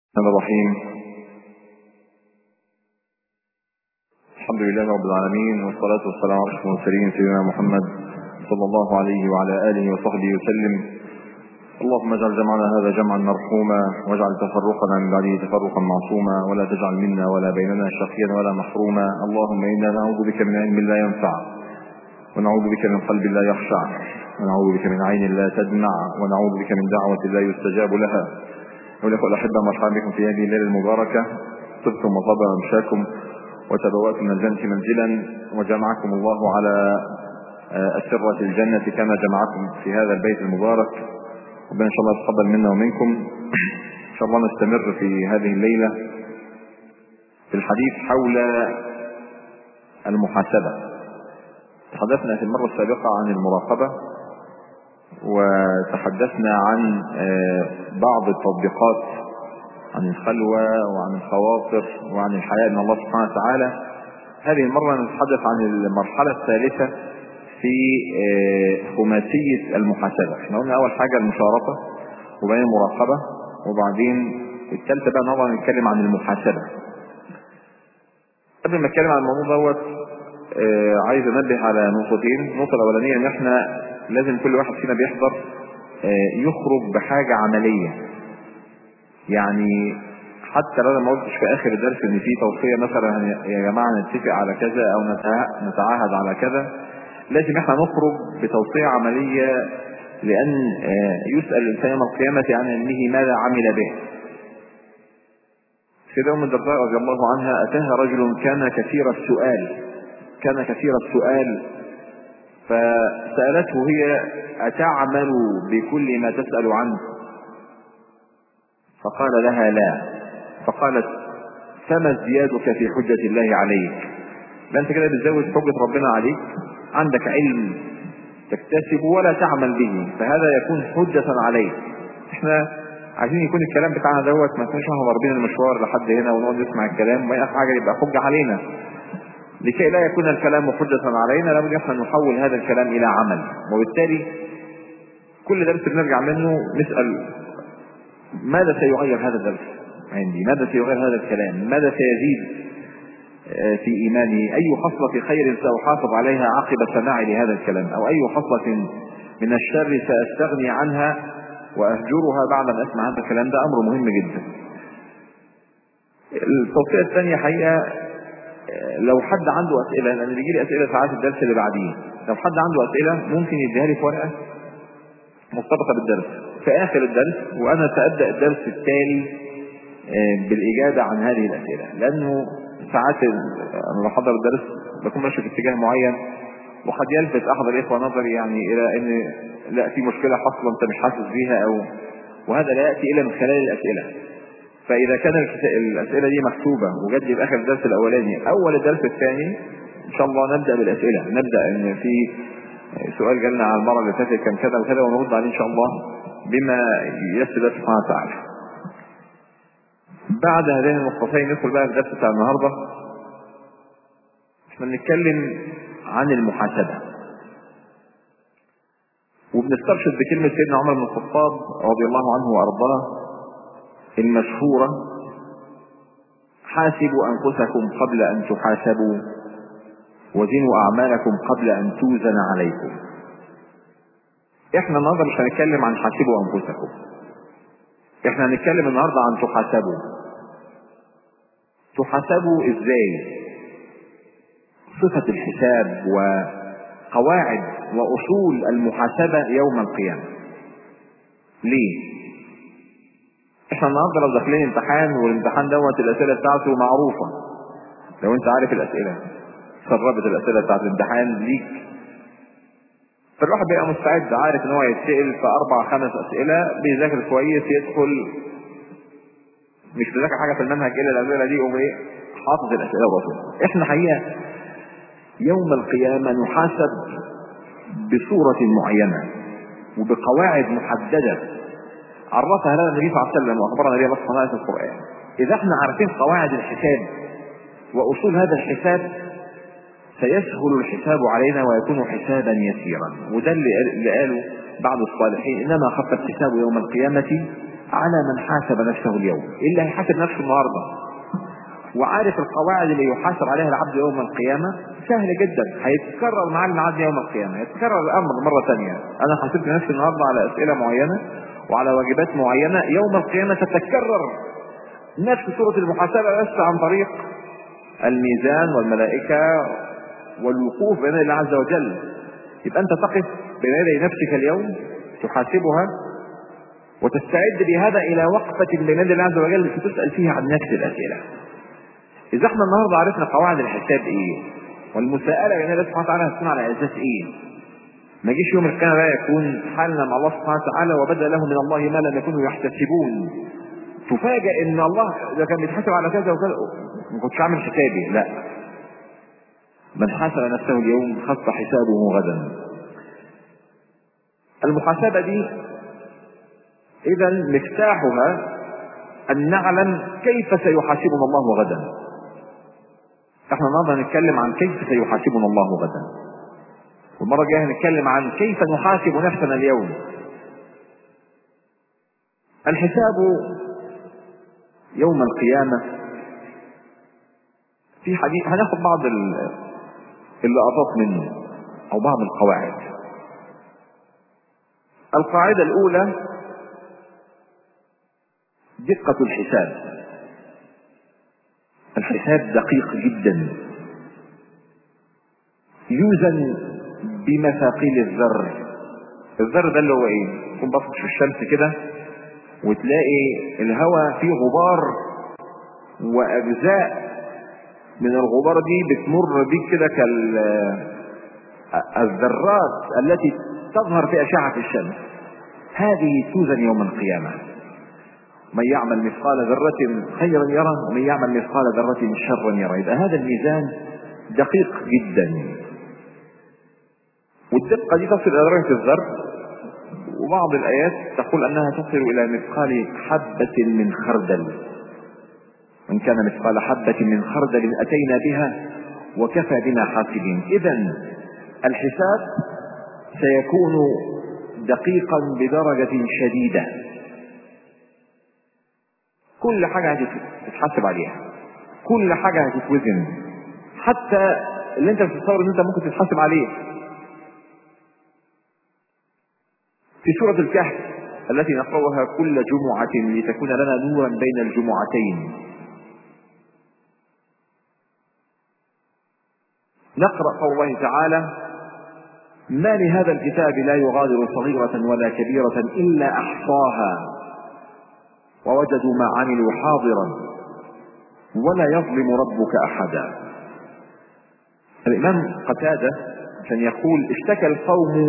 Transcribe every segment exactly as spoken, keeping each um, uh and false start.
الرحمن الرحيم. الحمد لله رب العالمين، والصلاة والسلام على أشرف المرسلين سيدنا محمد صلى الله عليه وعلى آله وصحبه وسلم. اللهم اجعل جمعنا هذا جمعا مرحوما، واجعل تفرقنا من بعده تفرقا معصوما، ولا تجعل منا ولا بيننا شقيا ولا محروما. اللهم إنا نعوذ بك من علم لا ينفع، ونعوذ بك من قلب لا يخشع، ونعوذ بك من عين لا تدمع، ونعوذ بك من دعوة لا يستجاب لها. ولكم الأحبة، مرحبا بكم في هذه الليلة المباركة. طبتم وطاب ممشاكم وتبوأتم من الجنة منزلا، وجمعكم الله على أسرة الجنة كما جمعكم في هذا البيت المبارك. ربنا إن شاء الله يتقبل منا ومنكم. إن شاء الله نستمر في هذه الليلة في الحديث حول المحاسبة. تحدثنا في المرة السابقة عن المراقبة، وتحدثنا عن بعض التطبيقات عن الخلوة وعن الخواطر وعن الحياة من الله سبحانه وتعالى. هذه المرة نتحدث عن المرحلة الثالثة في خماسية المحاسبة. احنا قلنا أول حاجة المشارطة، وبعدين المراقبة، وبعدين الثالثة بقى نقدر نتكلم عن المحاسبة. قبل ما نتكلم عن الموضوع دوت عايز انبه على نقطتين. النقطة الأولانية ان احنا لازم كل واحد فينا بيحضر يخرج بحاجة عملية. يعني حتى لو ما قلتش في اخر الدرس ان في توصية مثلا يا جماعة نتفق على كذا او نتعاهد على كذا، لازم احنا نخرج بتوصية عملية، لان يسأل الانسان يوم القيامة عن علمه ماذا عمل به. سيدة أم الدرداء رضي الله عنها اتاها رجل كان كثير السؤال كان كثير السؤال فسألته هي: أتعمل بكل ما تسأل عنه؟ فقال لها: لا. فقالت: فما ازديادك في حجة الله عليك؟ لا انت كده بتزود حجة ربنا عليك، عندك علم تكتسب ولا تعمل به، فهذا يكون حجة عليك. احنا عايزين يكون الكلام بتاعنا دوت ما يكونش احنا ضاربين المشوار لحد هنا ونقعد نسمع الكلام وما حاجة يبقى حجة علينا. لكي لا يكون الكلام حجة علينا لابد احنا نحول هذا الكلام الى عمل، وبالتالي كل درس بنرجع منه نسأل ماذا سيغير هذا الدرس عندي، ماذا سيغير هذا الكلام، ماذا سيزيد في إيماني، أي خصلة خير سأحافظ عليها عقب سماعي لهذا الكلام، أو أي خصلة من الشر سأستغني عنها وأهجرها بعد أن أسمع هذا الكلام. ده أمر مهم جدا. التوصية الثانية حقيقة، لو حد عنده أسئلة، لأن بيجي لي أسئلة ساعات الدرس اللي بعديه، لو حد عنده أسئلة ممكن يديها لي في ورقة مرتبطة بالدرس في آخر الدرس، وأنا سأبدأ الدرس التالي بالإجابة عن هذه الأسئلة. لأنه ساعات أنا بحضر الدرس بكون ماشي في اتجاه معين، وقد يلفت أحد الإخوة نظري يعني إلى أن لا في مشكلة حصلا أنت مش حاسس بيها، أو وهذا لا يأتي إلا من خلال الأسئلة. فإذا كان الأسئلة دي مكتوبة وجد لي في آخر الدرس الأولاني أول الدرس الثاني، إن شاء الله نبدأ بالأسئلة. نبدأ إن في سؤال جالنا على المرة اللي فاتت كان كذا وكذا، ونرد عليه إن شاء الله بما ييسر الله سبحانه وتعالى. بعد هذين النقطتين ندخل بقى في الدرس بتاع النهارده. احنا بنتكلم عن المحاسبة، وبنسترشد بكلمة سيدنا عمر بن الخطاب رضي الله عنه وأرضاه المشهورة: حاسبوا أنفسكم قبل أن تحاسبوا، وزنوا أعمالكم قبل أن توزن عليكم. احنا النهارده مش هنتكلم عن حاسبوا أنفسكم، احنا هنتكلم النهارده عن تحاسبوا. تحاسبوا ازاي؟ صفة الحساب وقواعد وأصول المحاسبة يوم القيامة. ليه؟ احنا النهارده لو داخلين امتحان، والامتحان دوت الأسئلة بتاعته معروفة، لو انت عارف الأسئلة سربت الأسئلة بتاعت الامتحان ليك، فالواحد بيبقى مستعد عارف ان هو يتسأل في اربع خمس اسئلة، بيذاكر كويس، يدخل مش بيذاكر حاجة في المنهج الا الاسئلة دي، يقوم ايه حافظ الاسئلة ورسول. احنا حقيقة يوم القيامة نحاسب بصورة معينة وبقواعد محددة عرفها لنا النبي صلى الله عليه وسلم واخبرنا بها الله سبحانه في القرآن. اذا احنا عارفين قواعد الحساب واصول هذا الحساب سيسهل الحساب علينا ويكون حسابا يسيرا. وده اللي قاله بعض الصالحين: انما خف الحساب يوم القيامة على من حاسب نفسه اليوم. اللي هيحاسب نفسه النهارده وعارف القواعد اللي يحاسب عليها العبد يوم القيامة سهل جدا، هيتكرر معاه الميعاد يوم القيامة، هيتكرر الأمر مرة ثانية. أنا حاسبت نفسي النهارده على أسئلة معينة وعلى واجبات معينة، يوم القيامة تتكرر نفس صورة المحاسبة بس عن طريق الميزان والملائكة والوقوف بين الله عز وجل. يبقى أنت تقف بين يدي نفسك اليوم تحاسبها وتستعد بهذا إلى وقفة بين يدي الله عز وجل ستسأل فيها عن نفس الأسئلة. إذا احنا النهارده عرفنا قواعد الحساب إيه والمساءلة بين الله سبحانه وتعالى هتكون على أساس إيه، ما يجيش يوم القيامة بقى يكون حالنا مع الله سبحانه وتعالى وبدأ لهم من الله ما لم يكونوا يحتسبون، تفاجأ إن الله إذا كان بيتحاسب على كذا وكذا ما كنتش عامل حسابي. لا، من حاسب نفسه اليوم خف حسابه غدا. المحاسبة دي إذا مفتاحها أن نعلم كيف سيحاسبنا الله غدا. احنا النهارده هنتكلم عن كيف سيحاسبنا الله غدا، والمرة الجاية هنتكلم عن كيف نحاسب نفسنا اليوم. الحساب يوم القيامة في حديث هناخد بعض اللقطات منه أو بعض القواعد. القاعدة الأولى دقة الحساب. الحساب دقيق جدا، يوزن بمثاقيل الذر. الذر ده اللي هو ايه؟ تكون باصص في الشمس كده وتلاقي الهواء فيه غبار واجزاء من الغبار دي بتمر بيك كده كالذرات التي تظهر في أشعة الشمس. هذه توزن يوم القيامة. من يعمل مثقال ذرة خيرا يره ومن يعمل مثقال ذرة شرا يره. يبقى هذا الميزان دقيق جدا، والدقة دي تصل إلى درجة الذر، وبعض الآيات تقول أنها تصل إلى مثقال حبة من خردل. إن كان مثقال حبة من خردل أتينا بها وكفى بنا حاسبين. إذن الحساب سيكون دقيقا بدرجة شديدة، كل حاجة هتتحسب عليها، كل حاجة هتتوزن، حتى اللي انت بتتصور ان انت ممكن تتحاسب عليه. في سورة الكهف التي نقرأها كل جمعة لتكون لنا نورا بين الجمعتين، نقرأ قول الله تعالى: ما لهذا الكتاب لا يغادر صغيرة ولا كبيرة إلا أحصاها ووجدوا ما عملوا حاضرا ولا يظلم ربك أحدا. الإمام قتادة كان يقول: اشتكى القوم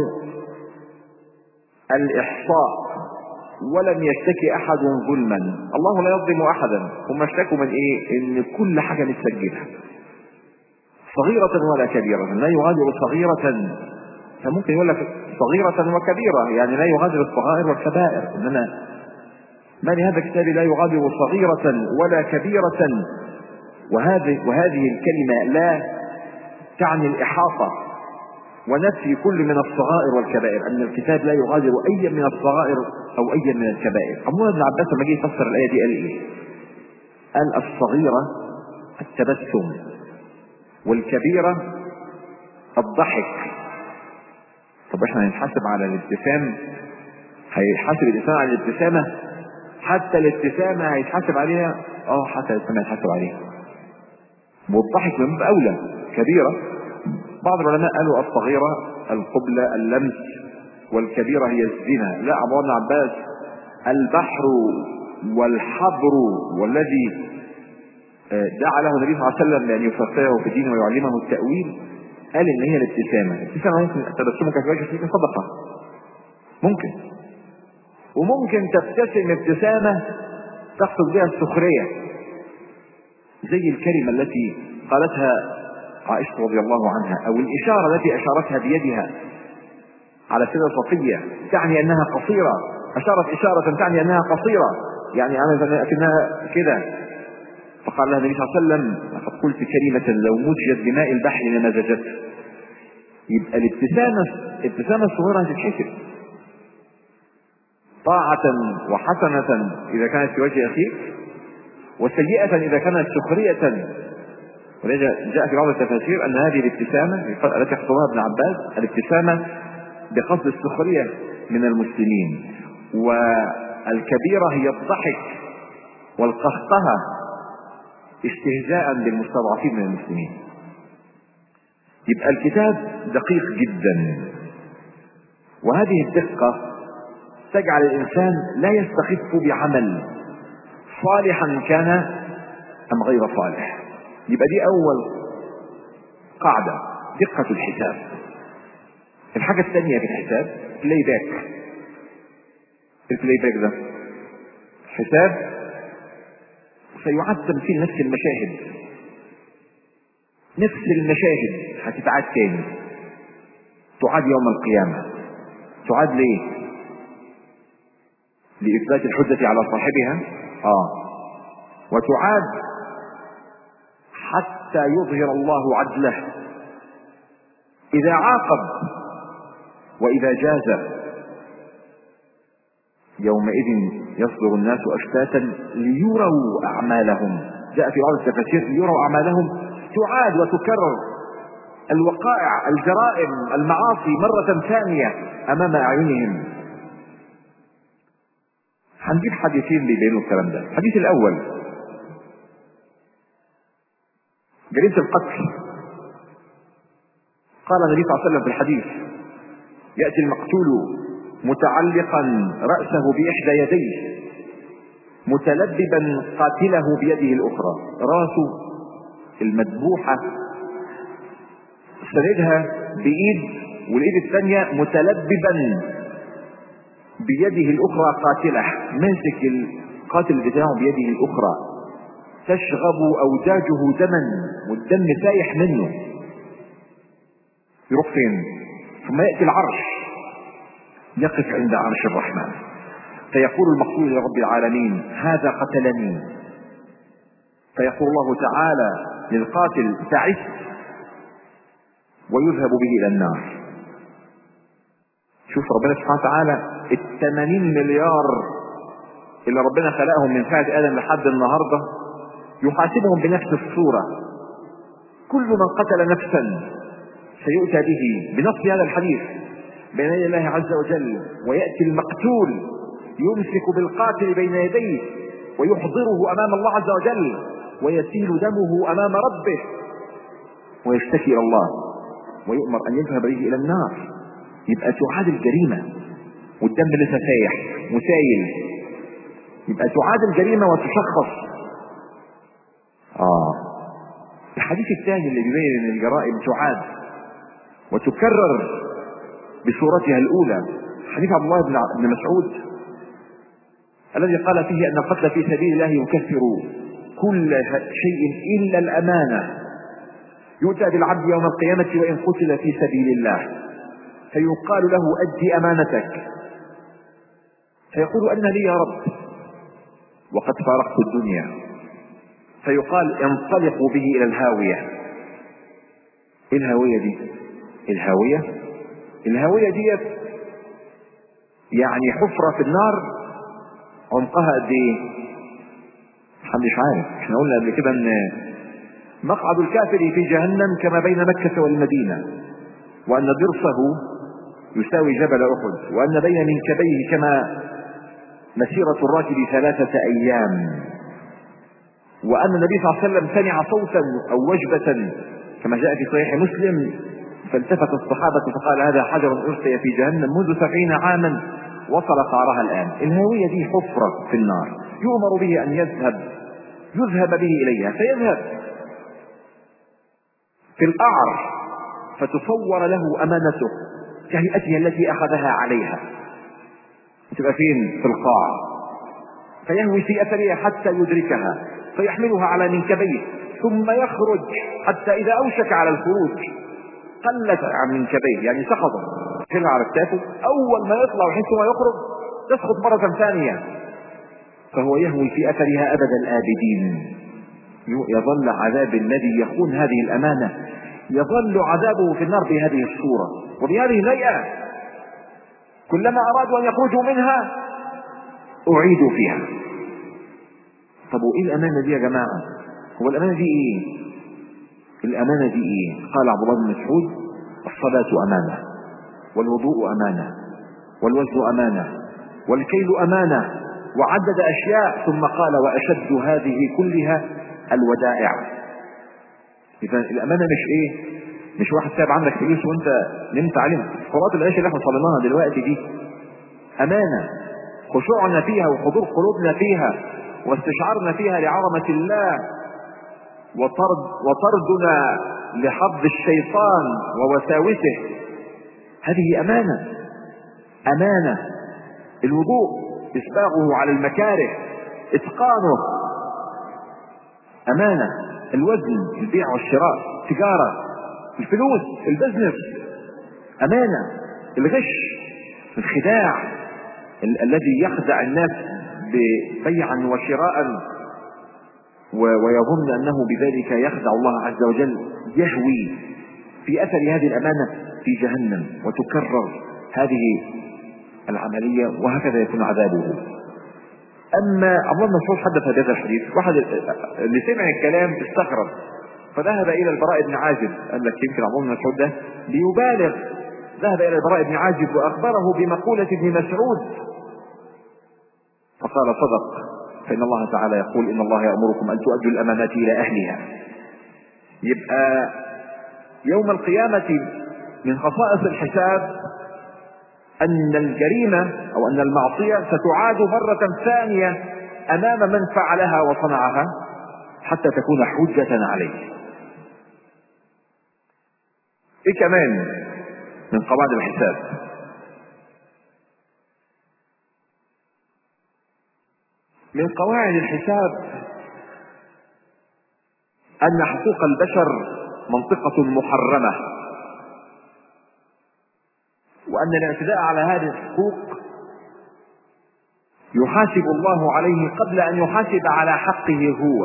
الإحصاء ولم يشتكي أحد ظلما. الله لا يظلم أحدا. هم اشتكوا من إيه؟ إن كل حاجة متسجلة، صغيرة ولا كبيرة، لا يغادر صغيرة. فممكن يقول لك صغيرة وكبيرة، يعني لا يغادر الصغائر والكبائر، إنما ما لهذا الكتاب لا يغادر صغيرة ولا كبيرة. وهذه وهذه الكلمة لا تعني الإحاطة ونفي كل من الصغائر والكبائر، أن الكتاب لا يغادر أي من الصغائر أو أي من الكبائر. عبد الله بن عباس لما جه يفسر الآية دي قال إيه؟ قال: الصغيرة التبسم، والكبيرة الضحك. طب احنا هنتحاسب على الابتسام، هيحاسب الإنسان على الابتسامة، حتى الابتسامة هيتحاسب عليها، اه حتى الابتسامة هيتحاسب عليها، والضحك من باب أولى كبيرة. بعض العلماء قالوا الصغيرة القبلة اللمس، والكبيرة هي الزنا. لا، عبد الله بن عباس: البحر والحبر والذي دعا له النبي صلى الله عليه وسلم بأن يفقهه في الدين ويعلمه التأويل، قال إن هي الابتسامة. الابتسامة ممكن تبسمك في وجهك فيك صدقة، ممكن، وممكن تبتسم ابتسامة تقصد بها السخرية، زي الكلمة التي قالتها عائشة رضي الله عنها، أو الإشارة التي أشارتها بيدها على سيدة صفية تعني أنها قصيرة، أشارت إشارة تعني أنها قصيرة، يعني أنا أكنها كده، فقال لها النبي صلى الله عليه وسلم: لقد قلت كلمة لو مزجت بماء البحر لمزجت. يبقى الابتسامة الابتسامة الصغيرة هتتحسب. طاعة وحسنة إذا كانت في وجه أخيك، وسيئة إذا كانت سخرية. ولذا جاء في بعض التفاسير أن هذه الابتسامة التي اختصرها ابن عباس الابتسامة بقصد السخرية من المسلمين، والكبيرة هي الضحك والقهقهة استهزاء بالمستضعفين من المسلمين. يبقى الكتاب دقيق جدا، وهذه الدقة تجعل الإنسان لا يستخف بعمل صالحا كان أم غير صالح. يبقى دي أول قاعدة، دقة الحساب. الحاجة الثانية في الحساب بلاي باك. البلاي باك ده حساب سيعاد تمثيل نفس المشاهد، نفس المشاهد هتتعاد تاني، تعاد يوم القيامة. تعاد ليه؟ لإثبات الحجة على صاحبها، آه وتعاد حتى يظهر الله عدله إذا عاقب وإذا جاز. يومئذ يصدر الناس أشتاتا ليروا أعمالهم. جاء في بعض التفاسير ليروا أعمالهم، تعاد وتكرر الوقائع، الجرائم، المعاصي مرة ثانية أمام أعينهم. هنجيب حديثين بيبينوا الكلام ده. الحديث الأول جريمة القتل. قال النبي صلى الله عليه وسلم في الحديث: يأتي المقتول متعلقا رأسه بإحدى يديه متلببا قاتله بيده الأخرى. راسه المذبوحة سندها بإيد، والإيد الثانية متلببا بيده الأخرى قاتله، ماسك القاتل بتاعه بيده الأخرى، تشغب أوجاجه دما والدم سايح منه. يروح فين؟ ثم يأتي العرش، يقف عند عرش الرحمن، فيقول المقتول لرب العالمين: هذا قتلني. فيقول الله تعالى للقاتل: تعس، ويذهب به إلى النار. شوف ربنا سبحانه وتعالى الثمانين مليار اللي ربنا خلقهم من ساعة آدم لحد النهاردة يحاسبهم بنفس الصورة. كل من قتل نفسا سيؤتى به بنص هذا الحديث بين يدي الله عز وجل، ويأتي المقتول يمسك بالقاتل بين يديه ويحضره أمام الله عز وجل، ويسيل دمه أمام ربه، ويشتكي إلى الله، ويؤمر أن يذهب به إلى النار. يبقى تعاد الجريمة والدم لسه سايح مسايل، يبقى تعاد الجريمة وتشخص. آه الحديث الثاني اللي بيبين أن الجرائم تعاد وتكرر بصورتها الأولى، حديث عبد الله بن مسعود الذي قال فيه أن القتل في سبيل الله يكفر كل شيء إلا الأمانة. يؤتى بالعبد يوم القيامة وإن قتل في سبيل الله، فيقال له: أدي أمانتك. فيقول: أن لي يا رب وقد فارقت الدنيا. فيقال: انطلقوا به إلى الهاوية. إيه الهاوية دي؟ الهاوية الهاوية دي يعني حفرة في النار عمقها قد ايه؟ محدش عارف. احنا قلنا قبل كده ان مقعد الكافر في جهنم كما بين مكة والمدينة، وان ضرسه يساوي جبل احد، وان بين منكبيه كما مسيرة الراكب ثلاثة ايام، وان النبي صلى الله عليه وسلم سمع صوتا او وجبة كما جاء في صحيح مسلم، فالتفت الصحابة فقال: هذا حجر أرسي في جهنم منذ سبعين عاما وصل قعرها الآن. الهاوية دي حفرة في النار، يؤمر به أن يذهب يذهب به إليها، فيذهب في القعر فتصور له أمانته كهيئتها التي أخذها عليها، تبقى فين؟ في القاع. فيهوي في أثرها حتى يدركها، فيحملها على منكبيه، ثم يخرج حتى إذا أوشك على الخروج قلت عن منكبيه، يعني سقط شلها على كتافه. أول ما يطلع وحيث ما يخرج تسقط مرة ثانية، فهو يهوي في أثرها أبد الآبدين. يظل عذاب الذي يخون هذه الأمانة، يظل عذابه في النار بهذه الصورة وبهذه الهيئة. كلما أرادوا أن يخرجوا منها أعيدوا فيها. طب وإيه الأمانة دي يا جماعة؟ هو الأمانة دي إيه؟ الأمانة دي إيه؟ قال عبد الله بن مسعود: الصلاة أمانة، والوضوء أمانة، والوزن أمانة، والكيل أمانة، وعدد أشياء ثم قال: وأشد هذه كلها الودائع. إذا الأمانة مش إيه؟ مش واحد ساب عندك فلوس وأنت نمت عليها. صلاة العشاء اللي احنا صليناها دلوقتي دي أمانة، خشوعنا فيها وحضور قلوبنا فيها واستشعارنا فيها لعظمة الله وطرد وطردنا لحظ الشيطان ووساوسه، هذه أمانة. أمانة الوضوء، إسباغه على المكاره، إتقانه، أمانة. الوزن، البيع والشراء، التجارة، الفلوس، البزنس، أمانة. الغش، الخداع ال- الذي يخدع الناس ببيعا وشراء ويظن أنه بذلك يخدع الله عز وجل، يهوي في أثر هذه الأمانة في جهنم، وتكرر هذه العملية وهكذا يكون عذابه. أما عبد الله بن مسعود حدث هذا الحديث، واحد اللي سمع الكلام استغرب فذهب إلى البراء بن عازب، قال لك يمكن عبد الله بن مسعود ده ليبالغ، ذهب إلى البراء بن عازب وأخبره بمقولة ابن مسعود فقال: صدق، فإن الله تعالى يقول: إن الله يأمركم أن تؤدوا الأمانات إلى أهلها. يبقى يوم القيامة من خصائص الحساب أن الجريمة أو أن المعصية ستعاد مرة ثانية أمام من فعلها وصنعها حتى تكون حجة عليه. إيه كمان من قواعد الحساب؟ من قواعد الحساب أن حقوق البشر منطقة محرمة، وأن الاعتداء على هذه الحقوق يحاسب الله عليه قبل أن يحاسب على حقه هو.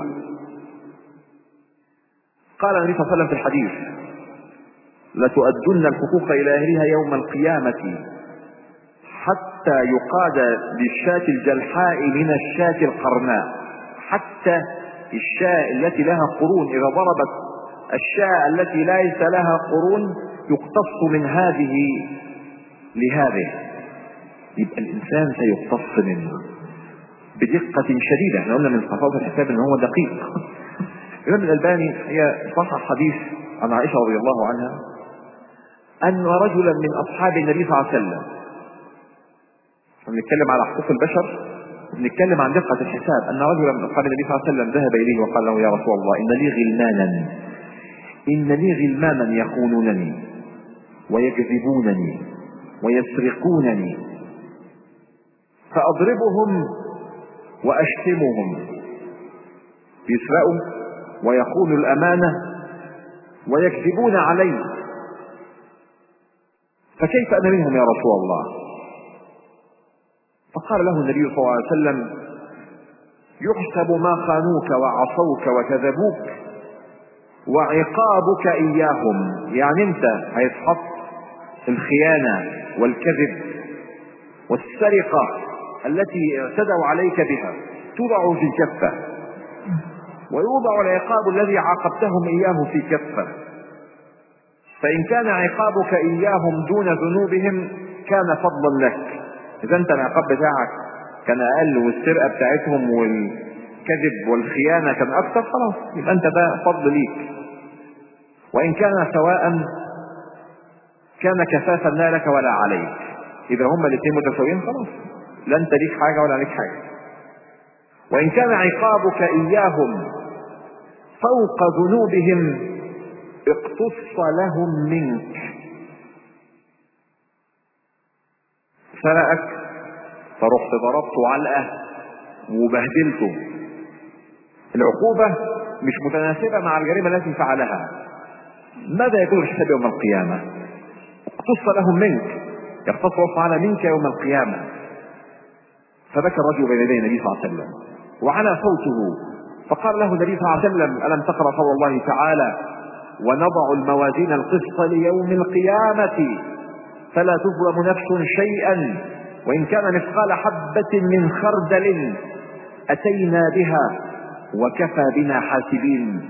قال النبي صلى الله عليه وسلم في الحديث: لتؤدن الحقوق إلى أهلها يوم القيامة حتى يقاد للشاة الجلحاء من الشاة القرناء. حتى الشاة التي لها قرون إذا ضربت الشاة التي ليس لها قرون يقتص من هذه لهذه، يبقى الإنسان سيقتص منه بدقة شديدة. احنا قلنا من خصائص الحساب ان هو دقيق. الإمام الألباني هي صحح حديث عن عائشة رضي الله عنها أن رجلا من أصحاب النبي صلى الله عليه وسلم، بنتكلم على حقوق البشر بنتكلم عن دقة الحساب، أن رجلا من أصحاب النبي صلى الله عليه وسلم ذهب إليه وقال له: يا رسول الله، إن لي غلمانا إن لي غلمانا يخونونني ويكذبونني ويسرقونني، فأضربهم وأشتمهم، يسرقوا ويخونوا الأمانة ويكذبون علي، فكيف أنا منهم يا رسول الله؟ فقال له النبي صلى الله عليه وسلم: يحسب ما خانوك وعصوك وكذبوك وعقابك إياهم. يعني أنت هيتحط الخيانة والكذب والسرقة التي اعتدوا عليك بها توضع في كفة، ويوضع العقاب الذي عاقبتهم إياه في كفة. فإن كان عقابك إياهم دون ذنوبهم كان فضلا لك. إذا أنت العقاب بتاعك كان أقل والسرقة بتاعتهم والكذب والخيانة كان أكثر، خلاص يبقى أنت ده فضل ليك. وإن كان سواء كان كفافا لا لك ولا عليك. إذا هما الاثنين متساويين خلاص لا أنت ليك حاجة ولا عليك حاجة. وإن كان عقابك إياهم فوق ذنوبهم اقتص لهم منك. سرقك فرحت ضربته علقة وبهدلته، العقوبة مش متناسبة مع الجريمة التي فعلها. ماذا يكون الحساب يوم القيامة؟ اقتص لهم منك، يقتص الله تعالى منك يوم القيامة. فبكى الرجل بين يدي النبي صلى الله عليه وسلم وعلى صوته، فقال له النبي صلى الله عليه وسلم: ألم تقرأ قول الله تعالى: ونضع الموازين القسط ليوم القيامة فلا تظلم نفس شيئا وإن كان مثقال حبة من خردل أتينا بها وكفى بنا حاسبين.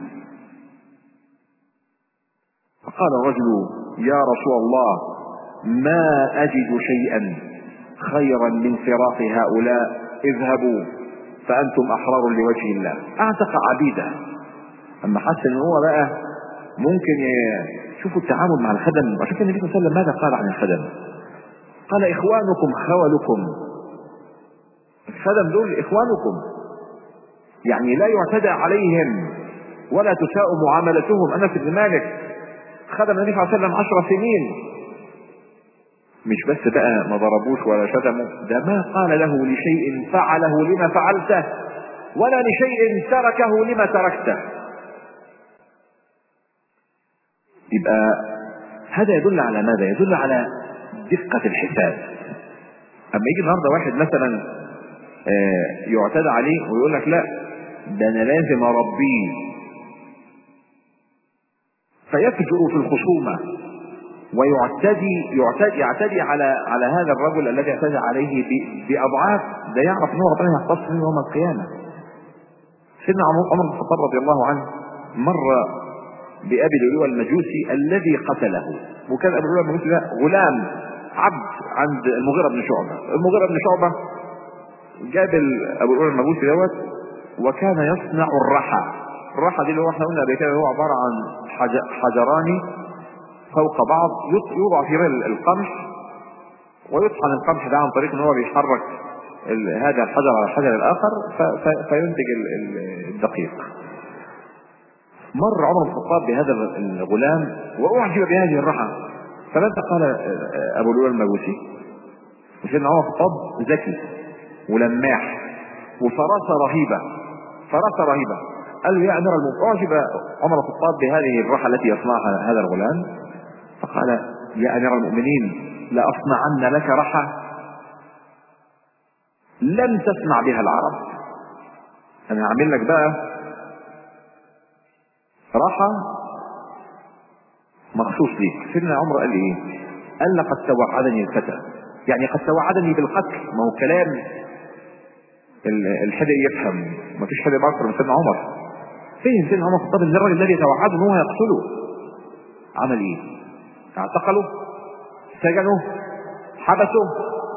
فقال الرجل: يا رسول الله، ما أجد شيئا خيرا من فراق هؤلاء، اذهبوا فأنتم أحرار لوجه الله. أعتق عبيده. أما حس إن هو بقى ممكن يشوفوا التعامل مع الخدم. وعشان النبي صلى الله عليه وسلم ماذا قال عن الخدم؟ قال: إخوانكم خولكم. الخدم دول إخوانكم، يعني لا يعتدى عليهم ولا تساء معاملتهم. أنس بن مالك خدم النبي صلى الله عليه وسلم عشر سنين، مش بس بقى ما ضربوش ولا شتموا، ده ما قال له لشيء فعله لما فعلته، ولا لشيء تركه لما تركته. يبقى هذا يدل على ماذا؟ يدل على دقة الحساب. أما يجي النهارده واحد مثلا يعتدى عليه ويقول لك: لا، ده أنا لازم أربيه، فيفجر في الخصومة ويعتدي يعتدي يعتدي على على هذا الرجل الذي اعتدى عليه بأضعاف، ده يعرف أنه ربنا يختص منه يوم القيامة. سيدنا عمر بن الخطاب رضي الله عنه مر بأبي لؤلؤة المجوسي الذي قتله، وكان أبي لؤلؤة المجوسي ده غلام عبد عند المغيرة بن شعبة. المغيرة بن شعبة جاب أبو لؤلؤة المجوسي دوت، وكان يصنع الرحى. الرحى دي اللي هو احنا قلنا قبل كده هو عبارة عن حجران فوق بعض يوضع في القمح، ويطحن القمح ده عن طريق ان هو بيحرك هذا الحجر على الحجر الاخر فينتج الدقيق. مر عمر بن الخطاب بهذا الغلام واعجب بهذه الرحى، فماذا قال ابو لؤلؤة المجوسي؟ وسيدنا عمر بن الخطاب ذكي ولماح وفراسه رهيبه، فراسه رهيبه. قال له: يا امير المؤمنين، اعجب عمر بن الخطاب بهذه الرحى التي يصنعها هذا الغلام، فقال: يا امير المؤمنين، لاصنعن لك رحى لم تسمع بها العرب. انا هعمل لك بقى رحى مخصوص ليك. سيدنا عمر قال لي ايه؟ قال: لقد توعدني الفتى، يعني قد توعدني بالقتل. ما هو كلام الحدق يفهم، ما فيش حد اكثر من سيدنا عمر. فين سيدنا عمر الخطاب ان الراجل الذي توعده ان هو يقتله عمل ايه؟ اعتقله، سجنه، حبسه،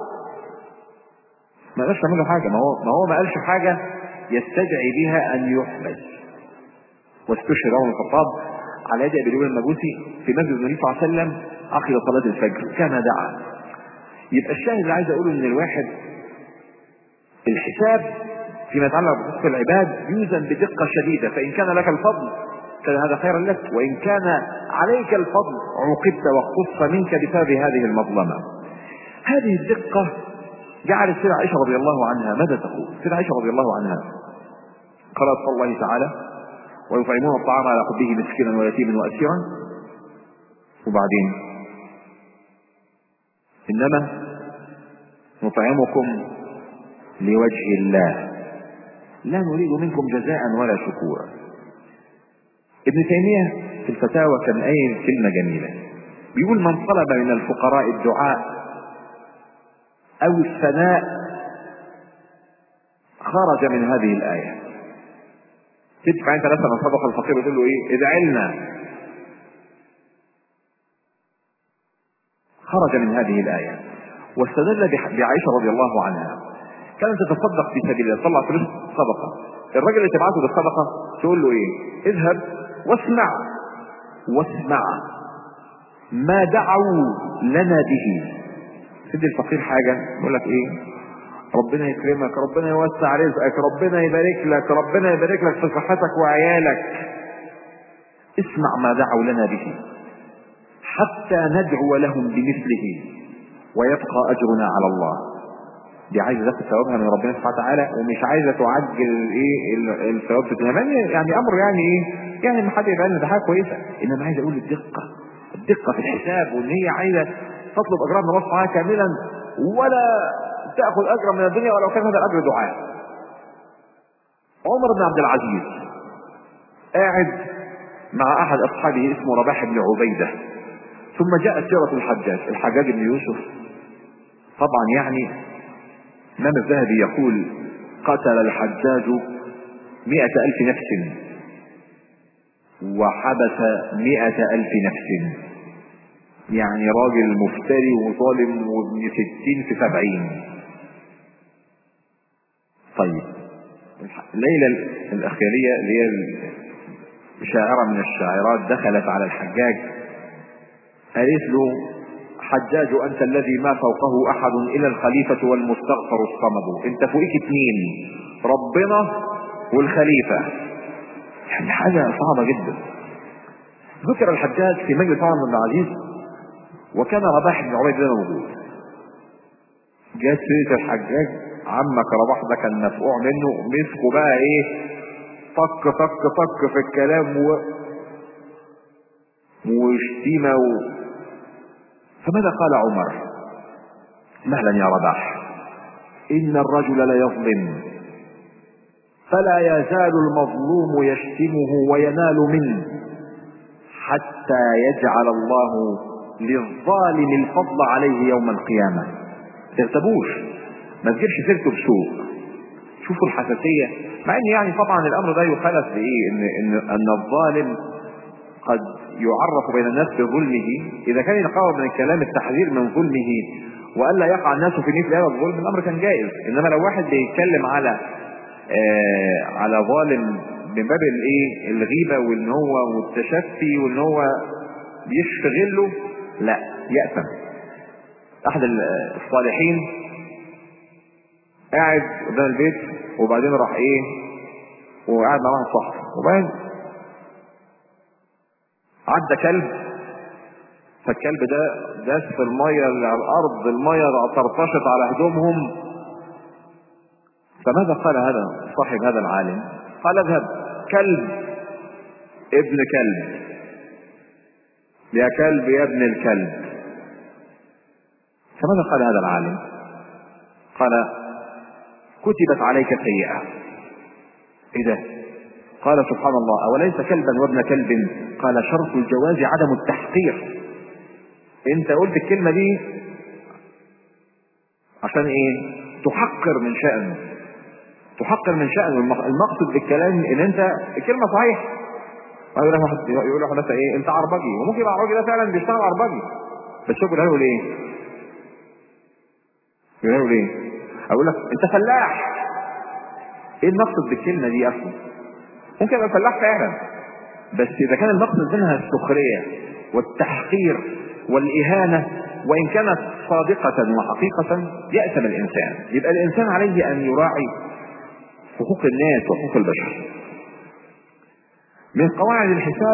ما قالش يعمل له حاجه. ما هو ما هو ما قالش حاجه يستدعي بها ان يحبس. واستشهد عمر الخطاب على يد ابي لؤلؤة المجوسي في مسجد النبي صلى الله عليه وسلم عقب صلاه الفجر كما دعا. يبقى الشاهد اللي عايز اقوله ان الواحد الحساب فيما يتعلق بحقوق العباد يوزن بدقه شديده، فان كان لك الفضل كان هذا خيرا لك، وان كان عليك الفضل عوقبت واقتص منك بسبب هذه المظلمه. هذه الدقه جعلت السيدة عائشه رضي الله عنها ماذا تقول؟ السيدة عائشه رضي الله عنها قالت قال الله تعالى: ويطعمون الطعام على حبه مسكينا ويتيما واسيرا. وبعدين: انما نطعمكم لوجه الله لا نريد منكم جزاء ولا شكورا. ابن تيمية في الفتاوى كان قايل كلمة جميلة، بيقول: من طلب من الفقراء الدعاء أو الثناء خرج من هذه الآية. تدفع أنت مثلا صدقة الفقير وتقول له إيه؟ ادعي لنا، خرج من هذه الآية. واستدل بعائشة رضي الله عنها كانت تتصدق في سبيل الله، تطلع فلوس صدقة، الراجل اللي تبعته بالصدقة تقول له ايه؟ اذهب واسمع واسمع ما دعوا لنا به. تدي الفقير حاجة يقول لك ايه؟ ربنا يكرمك، ربنا يوسع رزقك، ربنا يبارك لك، ربنا يبارك لك في صحتك وعيالك. اسمع ما دعوا لنا به حتى ندعو لهم بمثله ويبقى اجرنا على الله. دي عايزه تاخد ثوابها من ربنا سبحانه وتعالى، ومش عايزه تعجل ايه الثواب في الدنيا، يعني امر يعني ايه؟ يعني ما حد يبقى لنا ده حاجه كويسه، انما عايز اقول الدقه، الدقه في الحساب، وان هي عايزه تطلب اجرها من الله سبحانه كاملا ولا تاخذ اجرا من الدنيا ولو كان هذا الاجر دعاء. عمر بن عبد العزيز قاعد مع احد اصحابه اسمه رباح بن عبيده، ثم جاءت سيره الحجاج الحجاج بن يوسف. طبعا يعني الإمام الذهبي يقول: قتل الحجاج مئة ألف نفس وحبس مئة ألف نفس. يعني راجل مفتري وظالم وابن ستين في سبعين. طيب ليلى الأخيرية اللي هي شاعرة من الشاعرات دخلت على الحجاج قالت له: حجاج أنت الذي ما فوقه أحد إلا الخليفة والمستغفر الصمد. أنت فوقك اتنين، ربنا والخليفة. يعني حاجة صعبة جدا. ذكر الحجاج في مجلس عمر بن العزيز وكان رباح بن عبيد الله موجود. جاءت سيرة الحجاج، عمك رباح ده كان مفقوع منه، مسكوا بقى ايه، طق طق طق في الكلام و... وشتيمة و... فماذا قال عمر؟ مهلا يا رباح، إن الرجل ليظلم فلا يزال المظلوم يشتمه وينال منه حتى يجعل الله للظالم الفضل عليه يوم القيامة. تغتبوش، ما تجيبش سيرته بسوء. شوفوا الحساسية، مع ان يعني طبعا الامر ده يخالف بايه، ان ان ان الظالم قد يعرف بين الناس بظلمه. اذا كان يقرر من الكلام التحذير من ظلمه والا يقع الناس في مثل هذا الظلم الامر كان جائز. انما لو واحد بيتكلم على آه على ظالم من باب الايه الغيبه وان هو والتشفي وان هو بيشتغله، لا يأثم. احد الصالحين قاعد قدام البيت وبعدين راح ايه وقاعد مع واحد صاحبه، وبعدين عدى كلب، فالكلب ده داس في الميه اللي على الارض، الميه طرطشت على هدومهم. فماذا قال هذا صاحب هذا العالم؟ قال: اذهب، كلب ابن كلب، يا كلب يا ابن الكلب. فماذا قال هذا العالم؟ قال: كتبت عليك سيئة. ايه ده؟ قال: سبحان الله، اوليس كلبا وابن كلب؟ قال: شرط الجواز عدم التحقير. انت قلت الكلمة دي عشان ايه؟ تحقر من شأنه، تحقر من شأنه. المقصد بالكلام ان انت الكلمة صحيح. يقول له واحد يقول له مثلا ايه، انت عربجي، وممكن يبقى العربجي ده فعلا بيشتغل عربجي، بس شوف يقول له ليه؟ يقول له ليه؟ اقول لك انت فلاح. ايه المقصد بالكلمة دي اصلا؟ ممكن يبقى فلاح فعلا، بس اذا كان المقصد منها السخرية والتحقير والإهانة وإن كانت صادقة وحقيقة يأثم الإنسان. يبقى الإنسان عليه أن يراعي حقوق الناس وحقوق البشر. من قواعد الحساب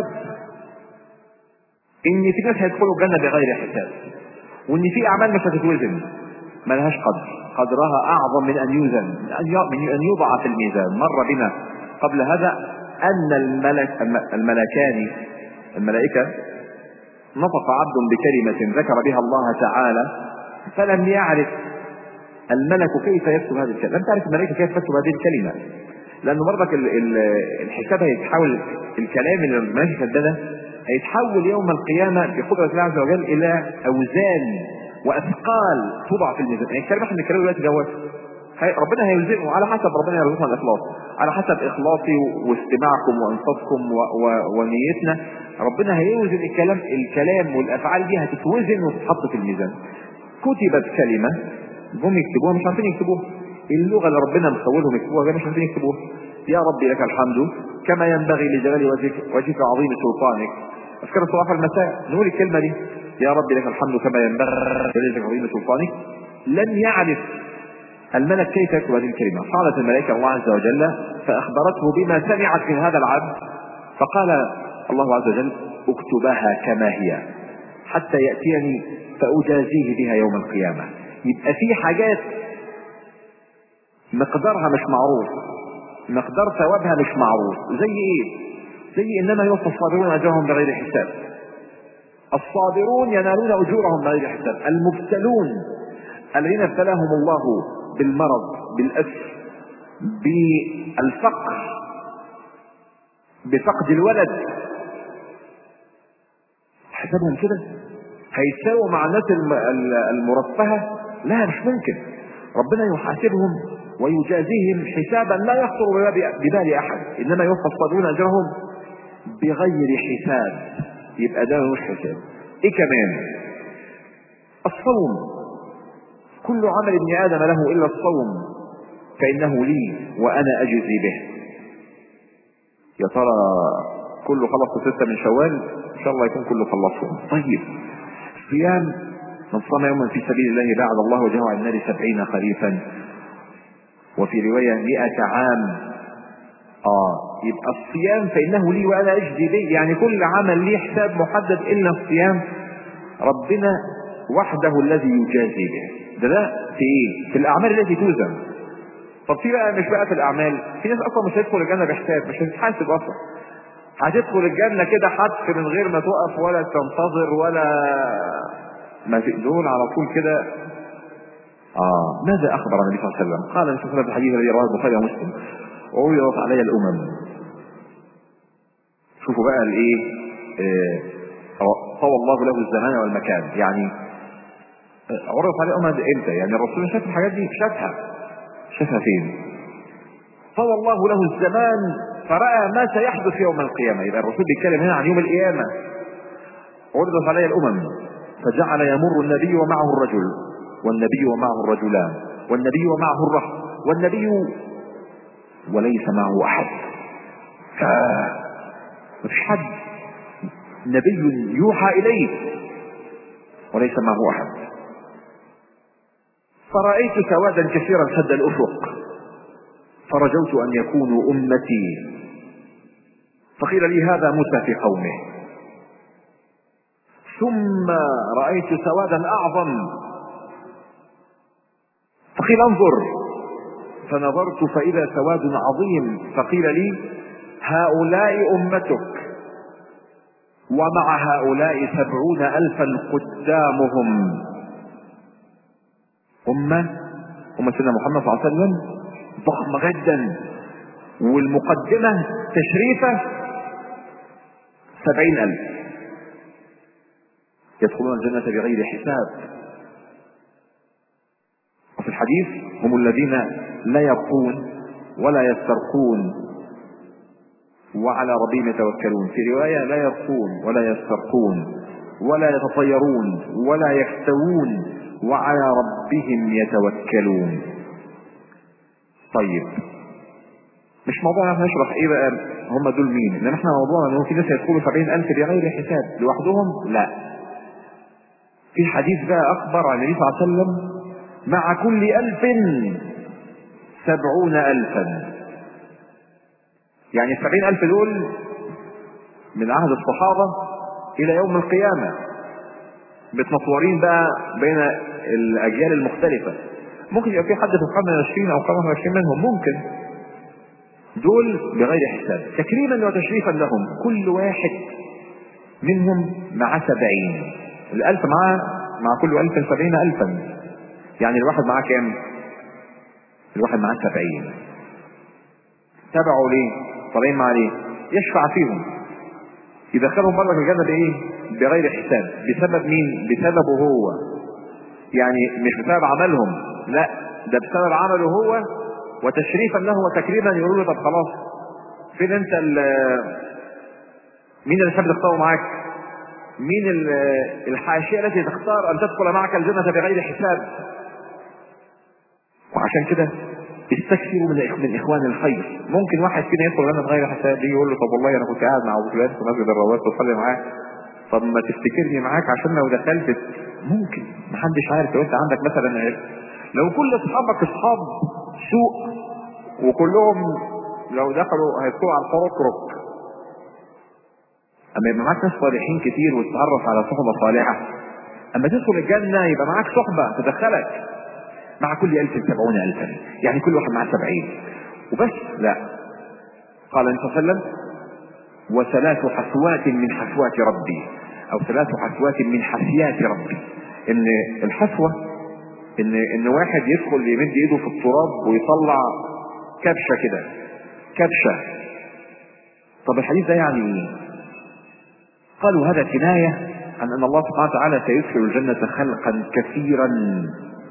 إن في ناس هيدخلوا الجنة بغير حساب، وإن في أعمال مش هتتوزن، ملهاش قدر، قدرها أعظم من أن يوزن، من أن يوضع في الميزان. مر بنا قبل هذا أن الملك الملكان الملائكة نطق عبد بكلمة ذكر بها الله تعالى فلم يعرف الملك كيف يكتب هذه الكلمة. لم تعرف الملائكة كيف تكتب هذه الكلمة، لأنه برضك الحساب هيتحول، الكلام اللي ماشي في الدنيا هيتحول يوم القيامة بقدرة الله عز وجل إلى أوزان وأثقال توضع في الميزان. يعني الكلام احنا بنتكلم دلوقتي دوت ربنا هيوزنه على حسب، ربنا يرزقنا الإخلاص، على حسب إخلاصي واستماعكم وإنصاتكم و... و... ونيتنا. ربنا هيوزن الكلام، الكلام والأفعال دي هتتوزن وتتحط في الميزان. كتبت كلمة هم يكتبوها مش عارفين يكتبوها، اللغة اللي ربنا مخولهم يكتبوها مش عارفين يكتبوها. يا ربي لك الحمد كما ينبغي لجلال وجهك وجهك عظيم سلطانك. أذكر الصباح المساء نقول الكلمة دي، يا ربي لك الحمد كما ينبغي لجلال عظيم سلطانك. لم يعرف الملك كيف يكتب هذه الكلمة. صعدت الملائكة الله عز وجل فأخبرته بما سمعت من هذا العبد، فقال الله عز وجل: اكتبها كما هي حتى يأتيني فأجازيه بها يوم القيامة. يبقى في حاجات مقدارها مش معروف، مقدار ثوابها مش معروف. زي ايه؟ زي انما يوفى الصابرون اجرهم بغير حساب. الصابرون ينالون اجورهم بغير حساب. المبتلون الذين ابتلاهم الله بالمرض، بالأسر، بالفقر، بفقد الولد، حسابهم كده هيتساووا مع الناس المرفهة؟ لا، مش ممكن. ربنا يحاسبهم ويجازيهم حسابا لا يخطر ببال احد، انما يوفى الصابرون اجرهم بغير حساب. يبقى ده مش حساب. ايه كمان؟ الصوم، كل عمل ابن ادم له الا الصوم فانه لي وانا اجزي به. يا ترى كله خلص ستة من شوال؟ ان شاء الله يكون كله خلصهم. طيب صيام، من صام يوما في سبيل الله باعد الله وجهه عن النار سبعين خريفا، وفي رواية مئة عام. اه يبقى الصيام فإنه لي وأنا أجزي به، يعني كل عمل ليه حساب محدد إلا الصيام، ربنا وحده الذي يجازي به. ده ده في ايه؟ في الأعمال التي توزن. طب في بقى مش بقى في الأعمال، في ناس أصلا مش هتدخل الجنة بحساب، مش هتتحاسب أصلا، هتدخل الجنة كده حتف من غير ما تقف ولا تنتظر ولا ما في دول، على طول كده. آه ماذا أخبر النبي صلى الله عليه وسلم؟ قال النبي صلى الله عليه وسلم في الحديث الذي رواه البخاري ومسلم: عرضت علي الأمم. شوفوا بقى الإيه، طوى الله له الزمان والمكان. يعني عرضت علي الأمم إمتى؟ يعني الرسول شاف الحاجات دي، شافها شافها فين؟ طوى الله له الزمان فرأى ما سيحدث يوم القيامة. يبقى الرسول بيتكلم هنا عن يوم القيامة. عرضت علي الأمم فجعل يمر النبي ومعه الرجل، والنبي ومعه الرجلان، والنبي ومعه الرهط، والنبي وليس معه أحد. فمفيش حد، نبي يوحى إليه وليس معه أحد. فرأيت سوادا كثيرا سد الأفق، فرجوت أن يكونوا أمتي، فقيل لي هذا موسى في قومه. ثم رأيت سوادا أعظم، فقيل انظر، فنظرت فإذا سواد عظيم، فقيل لي هؤلاء أمتك، ومع هؤلاء سبعون ألفا قدامهم. أمة أمة سيدنا محمد صلى الله عليه وسلم ضخمة جدا، والمقدمة تشريفة سبعين ألف يدخلون الجنة بغير حساب. وفي الحديث هم الذين لا يرقون ولا يسترقون وعلى ربهم يتوكلون. في رواية لا يرقون ولا يسترقون ولا يتطيرون ولا يكتوون وعلى ربهم يتوكلون. طيب مش موضوعنا احنا نشرح ايه بقى هم دول مين، لان احنا موضوعنا انه في ناس يدخلوا سبعين الف بغير حساب لوحدهم. لا، في حديث بقى اخبر عن النبي صلى الله عليه وسلم: مع كل الف سبعون الفا. يعني السبعين الف دول من عهد الصحابة الى يوم القيامة، متنطورين بقى بين الاجيال المختلفة. ممكن يبقى في حد في القرن العشرين او القرن العشرين منهم، ممكن دول بغير حساب، تكريما وتشريفا لهم. كل واحد منهم مع سبعين، الالف معاه مع كل الف سبعين الفا. يعني الواحد معاه كام؟ الواحد معاه سبعين. تبعوا ليه؟ طالعين معاه ليه؟ يشفع فيهم، يدخلهم مرة في الجنة بايه؟ بغير حساب. بسبب مين؟ بسببه هو. يعني مش بسبب عملهم، لا، ده بسبب عمله هو وتشريفا له وتكريما. يقولوا له طب خلاص، فين انت مين اللي حابب تختاره معاك؟ مين الحاشية التي تختار ان تدخل معك الجنة بغير حساب؟ وعشان كده استكثروا من من اخوان الخير. ممكن واحد فينا يدخل الجنة بغير حساب، يجي يقول له طب والله انا كنت قاعد مع ابو فلان في مسجد الرواد بصلي معاه، طب ما تفتكرني معاك عشان لو دخلت. ممكن، محدش عارف. لو انت عندك مثلا، لو كل اصحابك اصحاب سوء وكلهم لو دخلوا هيدخلوا على الفرق، اما يبقى معاك ناس صالحين كتير وتتعرف على صحبة صالحة، اما تدخل الجنة يبقى معاك صحبة تدخلك. مع كل الف سبعون الفا، يعني كل واحد معاه سبعين وبس. لا، قال النبي صلى الله عليه وسلم: وثلاث حثوات من حثوات ربي، او ثلاث حثوات من حثيات ربي. ان الحثوة ان ان واحد يدخل يمد ايده في التراب ويطلع كبشة كده، كبشة. طب الحديث ده يعني ايه؟ قالوا هذا كناية عن ان الله سبحانه وتعالى سيدخل الجنة خلقا كثيرا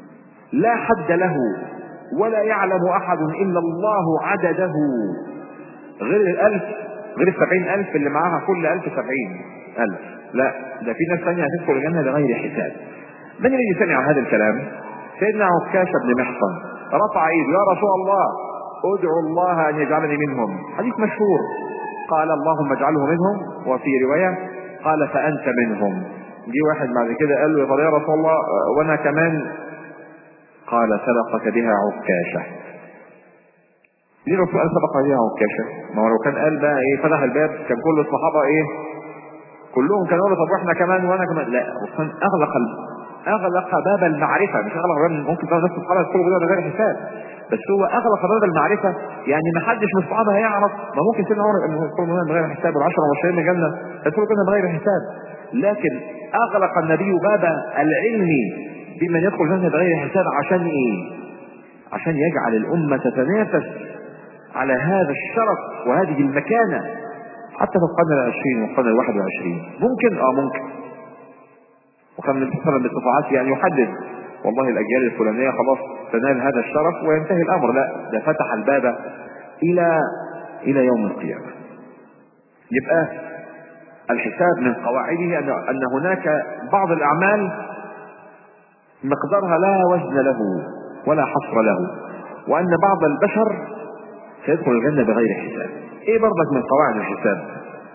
لا حد له ولا يعلم أحد إلا الله عدده، غير الألف، غير السبعين ألف اللي معاها كل ألف سبعين ألف. لا، ده في ناس ثانية هتدخل الجنة بغير حساب. من الذي سمع هذا الكلام؟ سيدنا عكاشة بن محصن رفع ايده: يا رسول الله ادعو الله ان يجعلني منهم. حديث مشهور. قال: اللهم اجعله منهم. وفي رواية قال: فأنت منهم. جه واحد بعد كده قال له: يا رسول الله وانا كمان. قال: سبقك بها عكاشة. ليه الرسول قال سبق بها عكاشة؟ ما هو لو كان قال بقى ايه فتح الباب كان كل الصحابة ايه كلهم كانوا يقولوا طب واحنا كمان وانا كمان. لا، وكان اغلق اغلق باب المعرفة، مش اغلق باب ممكن تلاقي ناس الصحابة يدخلوا بدون غير حساب، بس هو اغلق باب المعرفة. يعني ما حدش من الصحابة هيعرف. ما ممكن سيدنا عمر انه يدخلوا بغير حساب، والعشرة المبشرين بالجنة يدخلوا كده بغير حساب، لكن اغلق النبي باب العلم بمن يدخل الجنة بغير حساب. عشان ايه؟ عشان يجعل الامة تتنافس على هذا الشرف وهذه المكانة حتى في القرن العشرين والقرن الواحد والعشرين. ممكن اه ممكن وكان من تصرف الاستطاعات يعني يحدد والله الاجيال الفلانية خلاص تنال هذا الشرف وينتهي الامر. لا، ده فتح الباب الى الى يوم القيامة. يبقى الحساب من قواعده ان هناك بعض الاعمال مقدارها لا وزن له ولا حصر له، وان بعض البشر سيدخل الجنة بغير حساب. ايه برضك من قواعد الحساب؟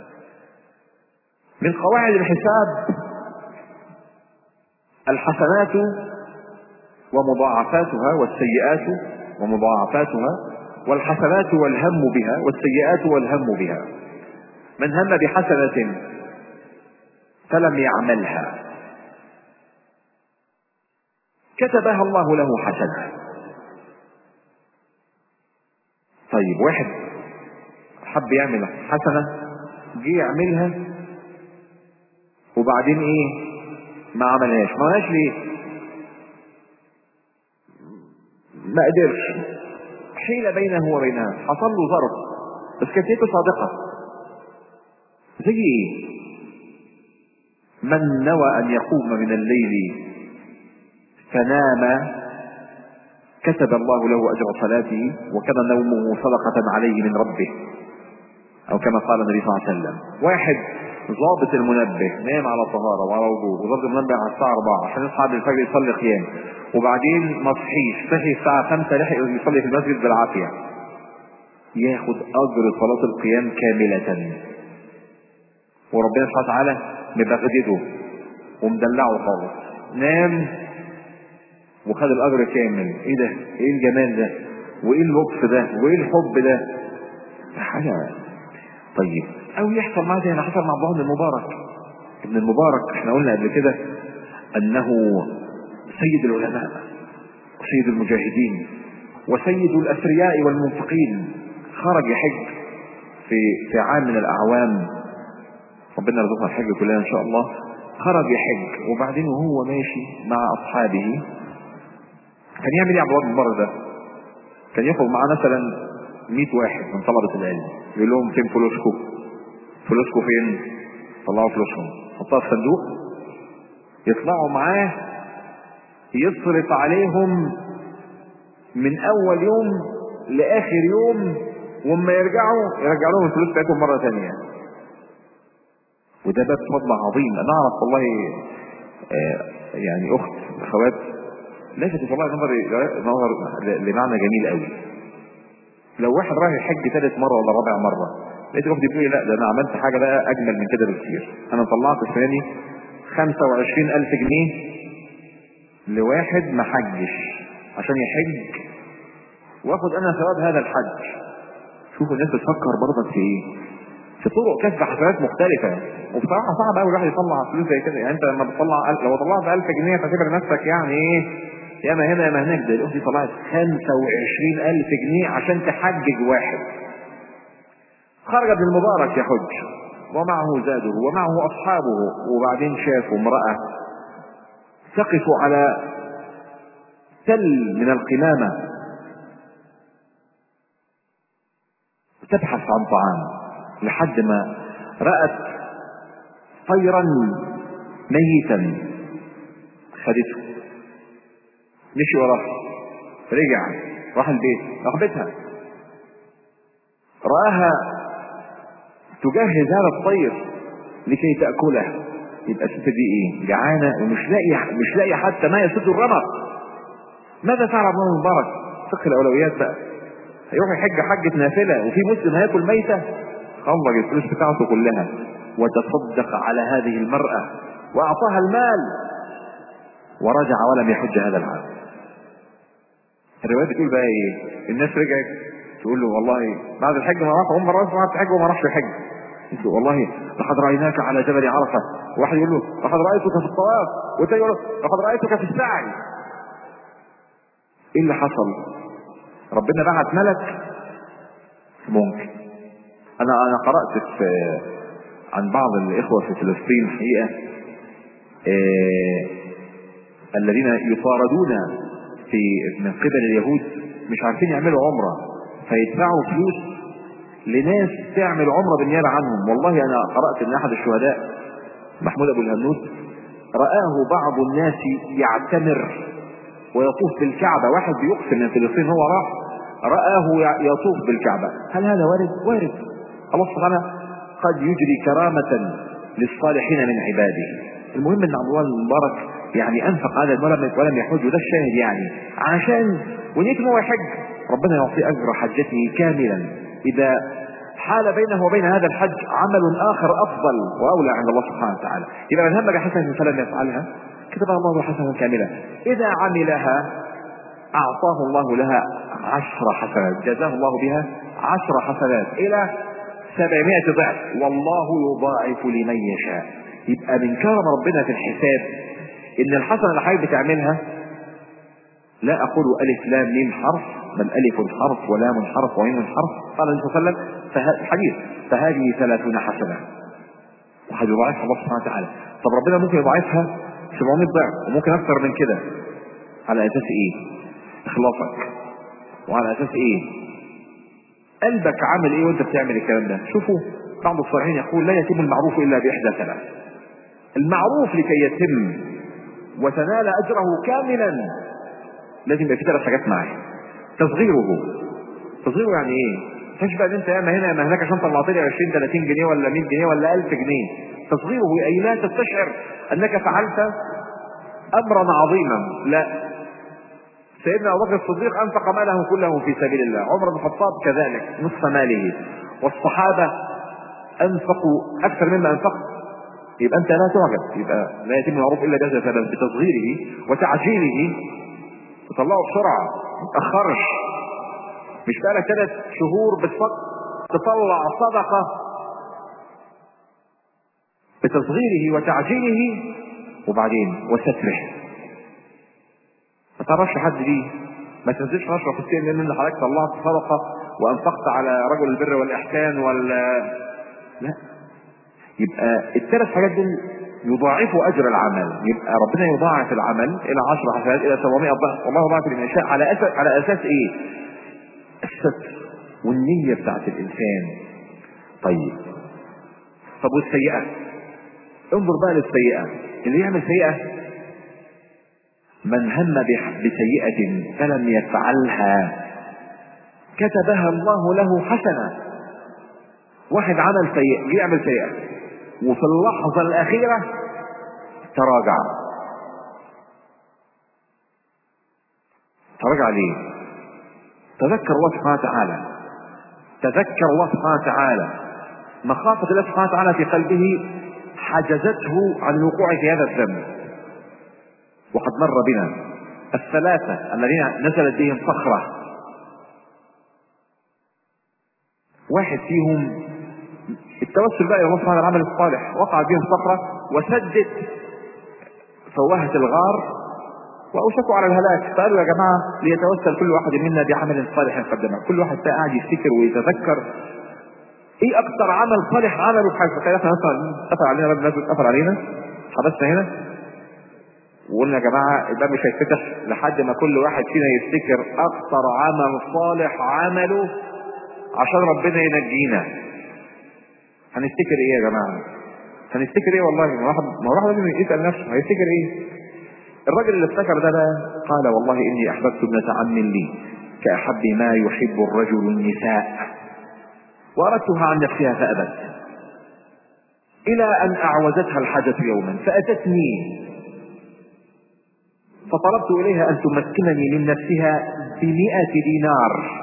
من قواعد الحساب الحسنات ومضاعفاتها والسيئات ومضاعفاتها، والحسنات والهم بها والسيئات والهم بها. من هم بحسنة فلم يعملها كتبها الله له حسنة. طيب واحد حب يعمل حسنة جه يعملها وبعدين ايه ما عملهاش. ما عملهاش ليه؟ ما قدرش، حيل بينه وبينها، حصل له ظرف، بس كانت نيته صادقة. زي ايه؟ من نوى ان يقوم من الليل فنام كتب الله له اجر صلاته وكان نومه صدقة عليه من ربه، او كما قال النبي صلى الله عليه وسلم. واحد ضابط المنبه نام على طهارة وعلى وضوء، وضابط المنبه على الساعة أربعة عشان يصحى الفجر يصلي قيام، وبعدين ما صحيش، صحي الساعة خمسة لحق يصلي في المسجد بالعافية، ياخد اجر صلاة القيام كاملة، وربنا سبحانه وتعالى مبغدده ومدلعه خالص. نام وخد الاجر كامل. ايه ده؟ ايه الجمال ده؟ وايه اللطف ده؟ وايه الحب ده؟ حاجة. طيب او يحصل معاه زي ما حصل مع ابن المبارك. ابن المبارك احنا قلنا قبل كده انه سيد العلماء وسيد المجاهدين وسيد الاثرياء والمنفقين. خرج يحج في في عام من الاعوام، ربنا يرزقنا الحج كلنا ان شاء الله. خرج يحج وبعدين وهو ماشي مع اصحابه كان يعمل ايه عبد الله بن المبارك ده؟ كان ياخد معاه مثلا مئة واحد من طلبة العلم، يقول لهم فين فلوسكم؟ فلوسكم فين؟ طلعوا فلوسهم، حطها في صندوق، يطلعوا معاه يصرف عليهم من اول يوم لاخر يوم، وما يرجعوا يرجع لهم الفلوس بتاعتهم مرة ثانية. وده باب فضل عظيم. انا اعرف والله آه يعني اخت اخوات لفتت والله نظر نظر لمعنى جميل قوي. لو واحد راح يحج ثالث مرة ولا رابع مرة، لقيت اختي بتقول لي لا ده انا عملت حاجة بقى اجمل من كده بكتير. انا طلعت الثاني خمسة وعشرين الف جنيه لواحد ما حجش عشان يحج، واخد انا ثواب هذا الحج. شوفوا الناس بتفكر برضك في ايه؟ في طرق كسب حسنات مختلفة. وبصراحة صعب قوي الواحد يطلع فلوس زي كده. يعني انت لما بتطلع لو طلعت الف جنيه فتعتبر نفسك يعني ايه يا ما هنا يا ما هناك. ده الاخت طلعت خمسة وعشرين الف جنيه عشان تحجج واحد. خرج ابن المبارك يحج ومعه زاده ومعه اصحابه، وبعدين شافوا امرأة تقف على تل من القمامة تبحث عن طعام، لحد ما رأت طيرا ميتا خدته مشي وراه، رجع راح البيت، راح بيتها رآها تجهز هذا الطير لكي تأكله. يبقى الست دي ايه؟ جعانة ومش لاقي مش لاقي حتى ما يسد الرمق. ماذا فعل عبد الله المبارك؟ فقه الاولويات بقى. هيروح يحج حجة نافلة وفي مسلم هياكل ميتة؟ خرج الفلوس بتاعته كلها وتصدق على هذه المرأة واعطاها المال ورجع ولم يحج هذا العام. الرواية بتقول بقى ايه؟ الناس رجعت تقول له والله بعد الحج ما راح عمر راس بعد الحج وما راحش الحج. والله لقد رأيناك على جبل عرفة. واحد يقول له لقد رأيتك في الطواف، والتاني يقول له لقد رأيتك في السعي. ايه اللي حصل؟ ربنا بعت ملك؟ ممكن. انا انا قرأت في عن بعض الاخوة في فلسطين حقيقة آه الذين يطاردون في من قبل اليهود، مش عارفين يعملوا عمرة فيدفعوا فلوس لناس تعمل عمرة بالنيابة عنهم. والله انا قرأت ان احد الشهداء محمود ابو الهنود رآه بعض الناس يعتمر ويطوف بالكعبة. واحد بيقسم من فلسطين هو راح رآه يطوف بالكعبة. هل هذا وارد؟ وارد. الله سبحانه قد يجري كرامة للصالحين من عباده. المهم ان عبد الله المبارك يعني انفق هذا المال ولم يحج، وده الشاهد يعني عشان ونيته هو يحج ربنا يعطيه اجر حجته كاملا. اذا حال بينه وبين هذا الحج عمل اخر افضل واولى عند الله سبحانه وتعالى، يبقى من همك حسنة فلم يفعلها كتبها الله حسنة كاملة. اذا عملها اعطاه الله لها عشر حسنات، جزاه الله بها عشر حسنات الى سبعمائة ضعف، والله يضاعف لمن يشاء. يبقى من كرم ربنا في الحساب ان الحسنة اللي حضرتك بتعملها، لا اقول الف لام ميم حرف، بل الف حرف ولام حرف وميم حرف. قال النبي صلى الله عليه وسلم الحديث فهذه ثلاثون حسنة وهيضاعفها الله سبحانه وتعالى. طب ربنا ممكن يضاعفها سبعمائة ضعف وممكن اكثر من كده. على اساس ايه؟ اخلاصك. وعلى اساس ايه؟ قلبك عامل ايه وانت بتعمل الكلام ده. شوفوا بعض الصالحين يقول لا يتم المعروف الا باحدى ثلاث. المعروف لكي يتم وتنال اجره كاملا لازم يبقى في ثلاث حاجات معاه. تصغيره. تصغيره يعني ايه؟ مش بقى انت ياما هنا ياما هناك عشان طلعت لي عشرين ثلاثين جنيه ولا مية جنيه ولا ألف جنيه. تصغيره اي لا تستشعر انك فعلت امرا عظيما. لا، سيدنا ابو بكر الصديق انفق ماله كله في سبيل الله، عمر بن الخطاب كذلك نصف ماله، والصحابه انفقوا اكثر مما انفقوا. يبقى انت لا تعجب، يبقى لا يتم المعروف الا بتصغيره وتعجيله. تطلعه بسرعه ما تاخرش. مش بقالك ثلاث شهور بتفكر تطلع صدقه بتصغيره وتعجيله وبعدين وستره. ما تعرفش حد دي، ما تنزلش نشرة في السين لان حضرتك طلعت صدقه وانفقت على رجل البر والاحسان ولا لا. يبقى الثلاث حاجات دول يضاعفوا اجر العمل. يبقى ربنا يضاعف العمل الى عشر حسنات الى سبعمائة ضعف، والله يضاعف لمن يشاء. على اساس على اساس ايه؟ الستر والنية بتاعت الانسان. طيب طب والسيئة؟ انظر بقى للسيئة. اللي يعمل سيئة من هم بسيئة فلم يفعلها كتبها الله له حسنة. واحد عمل سيئة، يعمل سيئة وفي اللحظة الأخيرة تراجع. تراجع ليه؟ تذكر الله سبحانه وتعالى، تذكر الله سبحانه وتعالى. مخافة الله سبحانه وتعالى في قلبه حجزته عن الوقوع في هذا الذنب. وقد مر بنا الثلاثة الذين نزلت بهم صخرة، واحد فيهم التوسل بقى الى الله سبحانه العمل الصالح، وقع بهم صخرة وسدت فوهة الغار واوشكوا على الهلاك. فقالوا يا جماعة ليتوسل كل واحد منا بعمل صالح قدمه. كل واحد بقى قاعد يفتكر ويتذكر ايه اكتر عمل صالح عمله في حياته. تخيل احنا مثلا قفل علينا باب الناس، قفل علينا حبسنا هنا وقلنا يا جماعة الباب مش هيتفتح لحد ما كل واحد فينا يفتكر اكتر عمل صالح عمله عشان ربنا ينجينا. هنفتكر ايه يا جماعة؟ هنفتكر ايه؟ والله ما واحد ما واحد لازم يسأل نفسه هيفتكر ايه. الرجل اللي افتكر ده بقى قال والله اني احببت ابنة عم لي كأحب ما يحب الرجل النساء واردتها عن نفسها فابت، الى ان اعوزتها الحاجة يوما فاتتني فطلبت اليها ان تمكنني من نفسها بمئة دينار،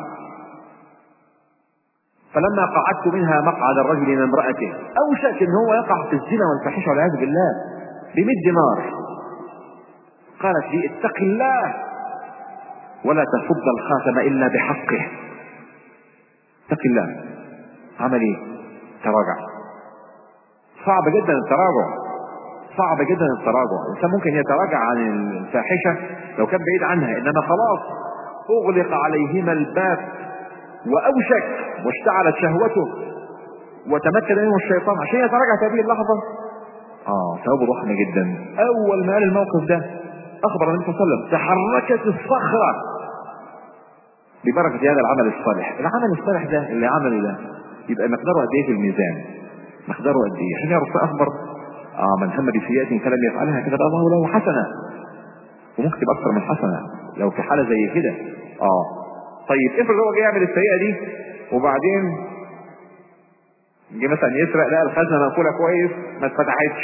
فلما قعدت منها مقعد الرجل من امرأته اوشك ان هو يقع في الزنا والفاحشة والعياذ بالله بمئة دينار، قالت لي اتق الله ولا تفض الخاتم الا بحقه. اتق الله. عمل ايه؟ تراجع. صعب جدا التراجع، صعب جدا التراجع. الانسان ممكن يتراجع عن الفاحشة لو كان بعيد عنها، انما خلاص اغلق عليهما الباب واوشك واشتعلت شهوته وتمكن منه الشيطان عشان يتراجع في هذه اللحظة. اه ثوابه ضخمة جدا. اول ما قال الموقف ده اخبر النبي صلى الله عليه وسلم تحركت الصخرة ببركة هذا العمل الصالح. العمل الصالح ده اللي عمله ده يبقى مقداره قد ايه في الميزان؟ مقداره قد ايه؟ عشان يعرف اخبر اه من هم بسيئة فلم يفعلها كتب الله له حسنة، وممكن تبقى اكثر من حسنة لو في حالة زي كده. اه طيب افرض هو جاي يعمل السيئة دي وبعدين جه مثلا يسرق، لقى الخزنة مقفولة كويس ما اتفتحتش،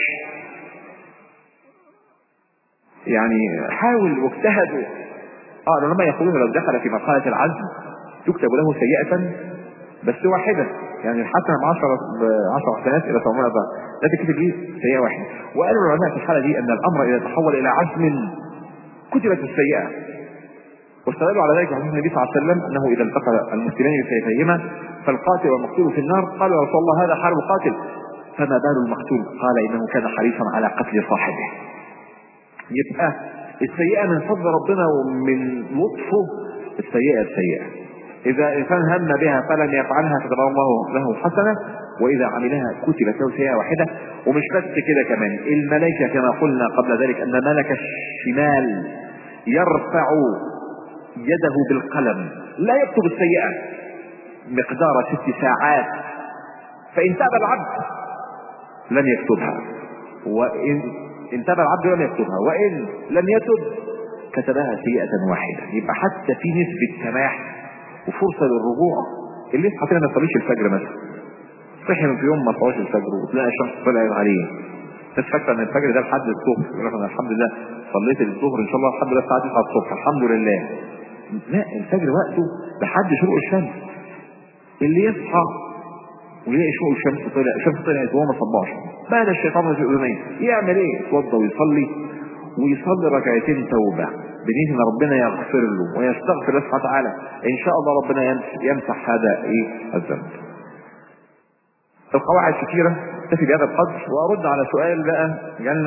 يعني حاول واجتهد. اه لما يقولون لو دخل في مرحلة العزم تكتب له سيئة بس واحدة، يعني الحسنة بعشرة بعشر حسنات إلى سبعمائة ضعف، لا تكتب لي سيئة واحدة. وقالوا العلماء في الحالة دي أن الأمر إذا تحول إلى عزم كتبت السيئة، واستدلوا على ذلك حديث النبي صلى الله عليه وسلم أنه إذا التقى المسلمين بسيفيهما فالقاتل والمقتول في النار قالوا يا رسول الله هذا حال القاتل فما بال المقتول؟ قال إنه كان حريصا على قتل صاحبه. يبقى السيئة من فضل ربنا ومن لطفه، السيئة السيئة إذا إنسان هم بها فلم يفعلها كتب الله له حسنة، وإذا عملها كتبت له سيئة واحدة. ومش بس كده كمان، الملائكة كما قلنا قبل ذلك أن ملك الشمال يرفع يده بالقلم لا يكتب السيئة مقدار ست ساعات، فإن تاب العبد لم يكتبها، وإن إن تاب العبد لم يكتبها، وإن لم يتب كتبها سيئة واحدة. يبقى حتى في نسبة سماح وفرصة للرجوع. اللي يصحى كده ما يصليش الفجر مثلا، صحي من في يوم ما صلاش الفجر وتلاقي الشمس طلعت عليه، بس فاكر ان الفجر ده لحد الظهر، يقول لك انا الحمد لله صليت الظهر ان شاء الله الحمد لله الساعه تسعة الصبح الحمد لله. لا، الفجر وقته لحد شروق الشمس. اللي يصحى ويلاقي شروق الشمس طلع، الشمس طلعت وهو ما صلاش، بعد الشيطان في اذنيه يعمل ايه؟ يتوضا ويصلي ويصلي ركعتين توبه بنية ان ربنا يغفر له ويستغفر الله سبحانه وتعالى، ان شاء الله ربنا يمسح هذا ايه الذنب. القواعد كثيرة، اكتفي بهذا القدر وارد على سؤال بقى جالنا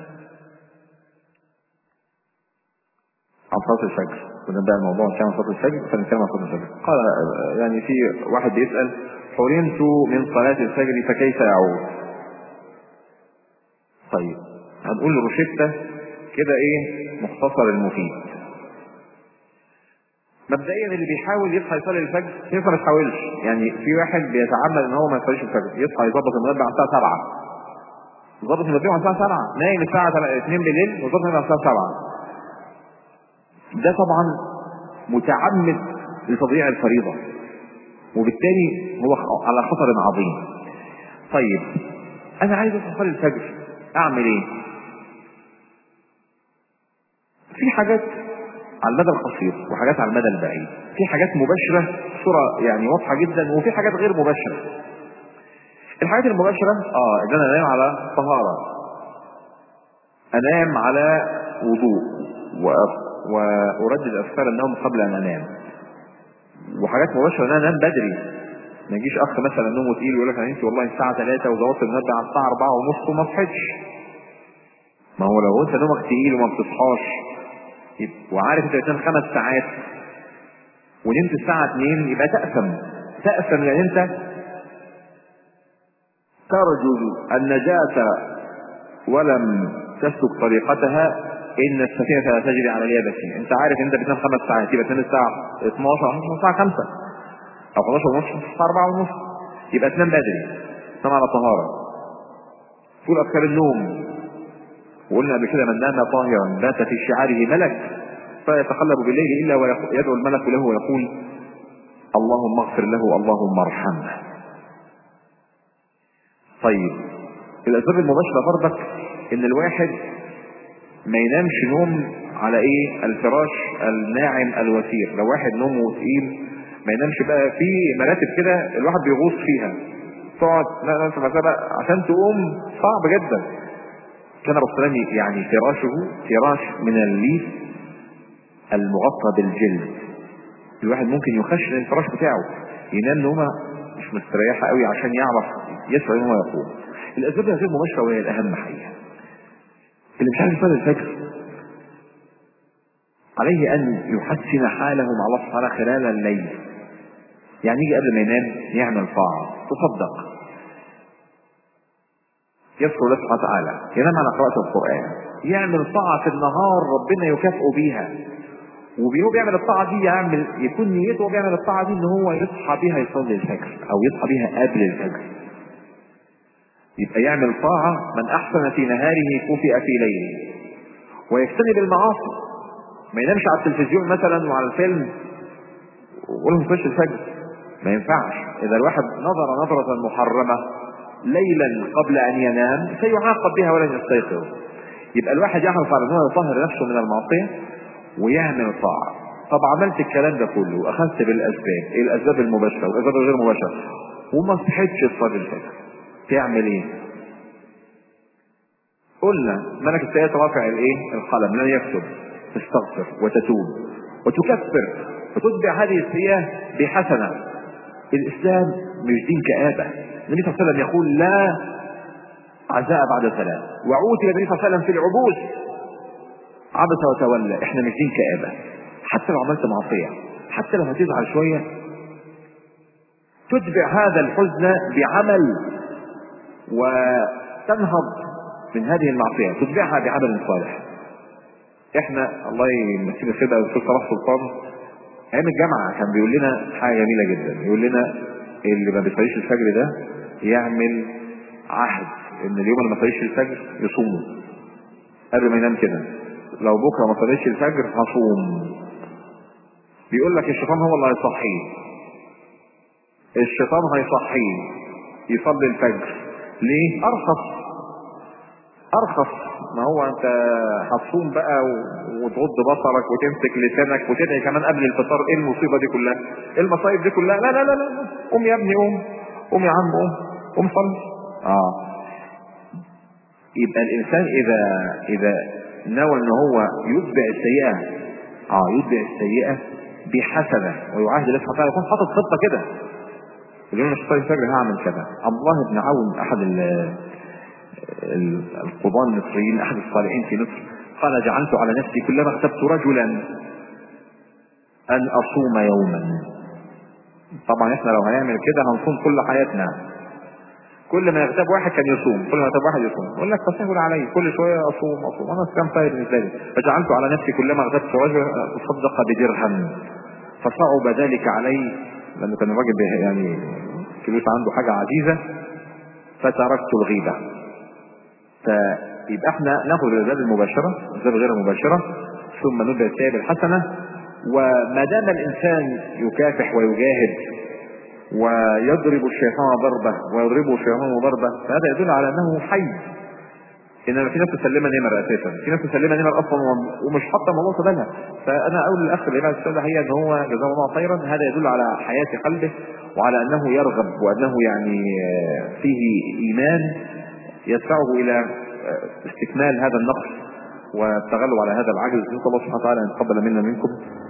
عن صلاة الفجر. ونبدأ الموضوع كان صلاة الفجر، فنتكلم عن صلاة الفجر. قال يعني في واحد بيسأل حرمت من صلاة الفجر فكيف اعود؟ طيب هنقول روشتة كده ايه مختصر المفيد. مبدئيا اللي بيحاول يصحى يصلي الفجر ينفع ما يحاولش، يعني في واحد بيتعمد ان هو ما يصليش الفجر، يصحى يظبط المنبه على الساعه سبعة، يظبط المنبه على الساعه سبعة، نايم الساعه اتنين بالليل ويظبط المنبه على الساعه سبعة. ده طبعا متعمد لتضييع الفريضه، وبالتالي هو على خطر عظيم. طيب انا عايز اصلي الفجر اعمل ايه؟ في حاجات على المدى القصير وحاجات على المدى البعيد. في حاجات مباشرة صورة يعني واضحة جدا، وفي حاجات غير مباشرة. الحاجات المباشرة اه ان انا انام على طهارة، انام على وضوء، واردد اذكار النوم قبل ان انام. وحاجات مباشرة ان انا انام بدري، ما يجيش اخ مثلا نومه تقيل ويقول لك انا نمت والله الساعة ثلاثة وظبطت المنبه على الساعة أربعة ونص وما صحيتش. ما هو لو انت نومك تقيل وما بتصحاش وعارف انت بتنام خمس ساعات ونمت الساعة اتنين يبقى تأثم تأثم لان انت ترجو النجاة ولم تسلك طريقتها. ان السفينة لا تجري على اليابس. انت عارف انت بتنام خمس ساعات يبقى تنام الساعة اتناشر او الساعة خمسة او خمستاشر ونص الساعة أربعة ونص، يبقى تنام بدري، تنام على طهارة، تقول اذكار النوم، وقلنا قبل كده: من نام طاهرا بات في شعاره ملك فيتقلب بالليل الا ويدعو الملك له ويقول: اللهم اغفر له، اللهم ارحمه. طيب الاسباب المباشره برضك ان الواحد ما ينامش نوم على ايه؟ الفراش الناعم الوثير. لو واحد نومه تقيل ما ينامش بقى في مراتب كده الواحد بيغوص فيها، تقعد عشان تقوم صعب جدا. كان الرسول يعني فراشه فراش من الليف المغطى بالجلد. الواحد ممكن يخشن الفراش بتاعه ينام نومه مش مستريحه قوي عشان يعرف يسعى ان هو يقوم. الاسباب غير مباشره وهي الاهم حقيقه. اللي مش عارف يصلي الفجر عليه ان يحسن حاله مع الله سبحانه خلال الليل. يعني يجي قبل ما ينام يعمل طاعه، تصدق، يذكر الله سبحانه وتعالى، ينام على قراءة القرآن، يعمل طاعة في النهار ربنا يكافئه بيها. وبيهو بيعمل الطاعة دي يعمل يكون نيته بيعمل الطاعة دي ان هو يصحى بيها يصلي الفجر او يصحى بيها قبل الفجر. يبقى يعمل طاعة: من احسن في نهاره كفئ في ليله. ويجتنب المعاصي، ما ينامش على التلفزيون مثلا وعلى الفيلم ويقول نخش الفجر، ما ينفعش. اذا الواحد نظر نظرة محرمة ليلا قبل ان ينام سيعاقب بها ولن يستيقظ. يبقى الواحد يحرص على انه يطهر نفسه من المعصيه ويعمل طاعه. طب عملت الكلام ده كله واخذت بالاسباب، ايه الاسباب المباشره والاسباب الغير مباشره، وما صحتش تصلي الفجر، تعمل ايه؟ قلنا ملك السيئات رافع الايه؟ القلم، لن يكتب، تستغفر وتتوب وتكفر وتتبع هذه السيئه بحسنه. الاسلام مش دين كآبه. النبي صلى الله عليه وسلم يقول: لا عزاء بعد سلام. وعوتب النبي صلى الله عليه وسلم في العبوس عبس وتولى. احنا مش دين كآبه. حتى لو عملت معصيه، حتى لو هتزعل شويه، تتبع هذا الحزن بعمل وتنهض من هذه المعصيه، تتبعها بعمل صالح. احنا الله يمسينا السيد الدكتور صلاح سلطان ايام الجامعه كان بيقول لنا حاجه جميله جدا. يقول لنا اللي ما بيصليش الفجر ده يعمل عهد ان اليوم اللي ما صليش الفجر يصومه قبل ما ينام كده: لو بكره ما صليش الفجر هصوم. بيقول لك الشيطان هو اللي هيصحيه، الشيطان هيصحيه يصلي الفجر. ليه؟ ارخص ارخص. ما هو انت هتصوم بقى وتغض بصرك وتمسك لسانك وتدعي كمان قبل الفطار. ايه المصيبه دي كلها؟ ايه المصايب دي كلها؟ لا لا لا لا، قوم يا ابني، قوم قوم يا عم، قوم قوم صلي. اه يبقى الانسان اذا اذا نوى ان هو يتبع السيئه اه يتبع السيئه بحسنه ويعاهد الله سبحانه وتعالى، يكون حاطط خطه كده: اليوم مش صلي الفجر هعمل كذا. عبد الله بن عون احد القضاة المصريين، احد الصالحين في مصر، قال: جعلت على نفسي كلما اغتبت رجلا ان اصوم يوما. طبعا احنا لو هنعمل كده هنصوم كل حياتنا. كل ما يغتاب واحد كان يصوم، كل ما يغتاب واحد يصوم. يقول لك تسهل علي كل شويه اصوم اصوم انا كم طيب بالنسبه لي. فجعلت على نفسي كلما اغتبت رجلا اتصدق بدرهم فصعب ذلك علي، لانه كان الراجل يعني فلوس عنده حاجه عزيزه، فتركت الغيبه. فيبقى احنا ناخذ الاسباب المباشره، الاسباب غير المباشره، ثم نبدا السيئه بالحسنه. وما دام الانسان يكافح ويجاهد ويضرب الشيطان ضربه ويضربه الشيطان ضربه، فهذا يدل على انه حي. انما في ناس مسلمه نمر اساسا، في ناس مسلمه نمر اصلا ومش حاطه الموضوع في بالها. فانا اقول للاخ اللي بعد السؤال هي ان هو جزاه الله خيرا، هذا يدل على حياه قلبه وعلى انه يرغب وانه يعني فيه ايمان يدفعه الى استكمال هذا النقص والتغلب على هذا العجز. نسال الله سبحانه وتعالى ان يتقبل منا منكم.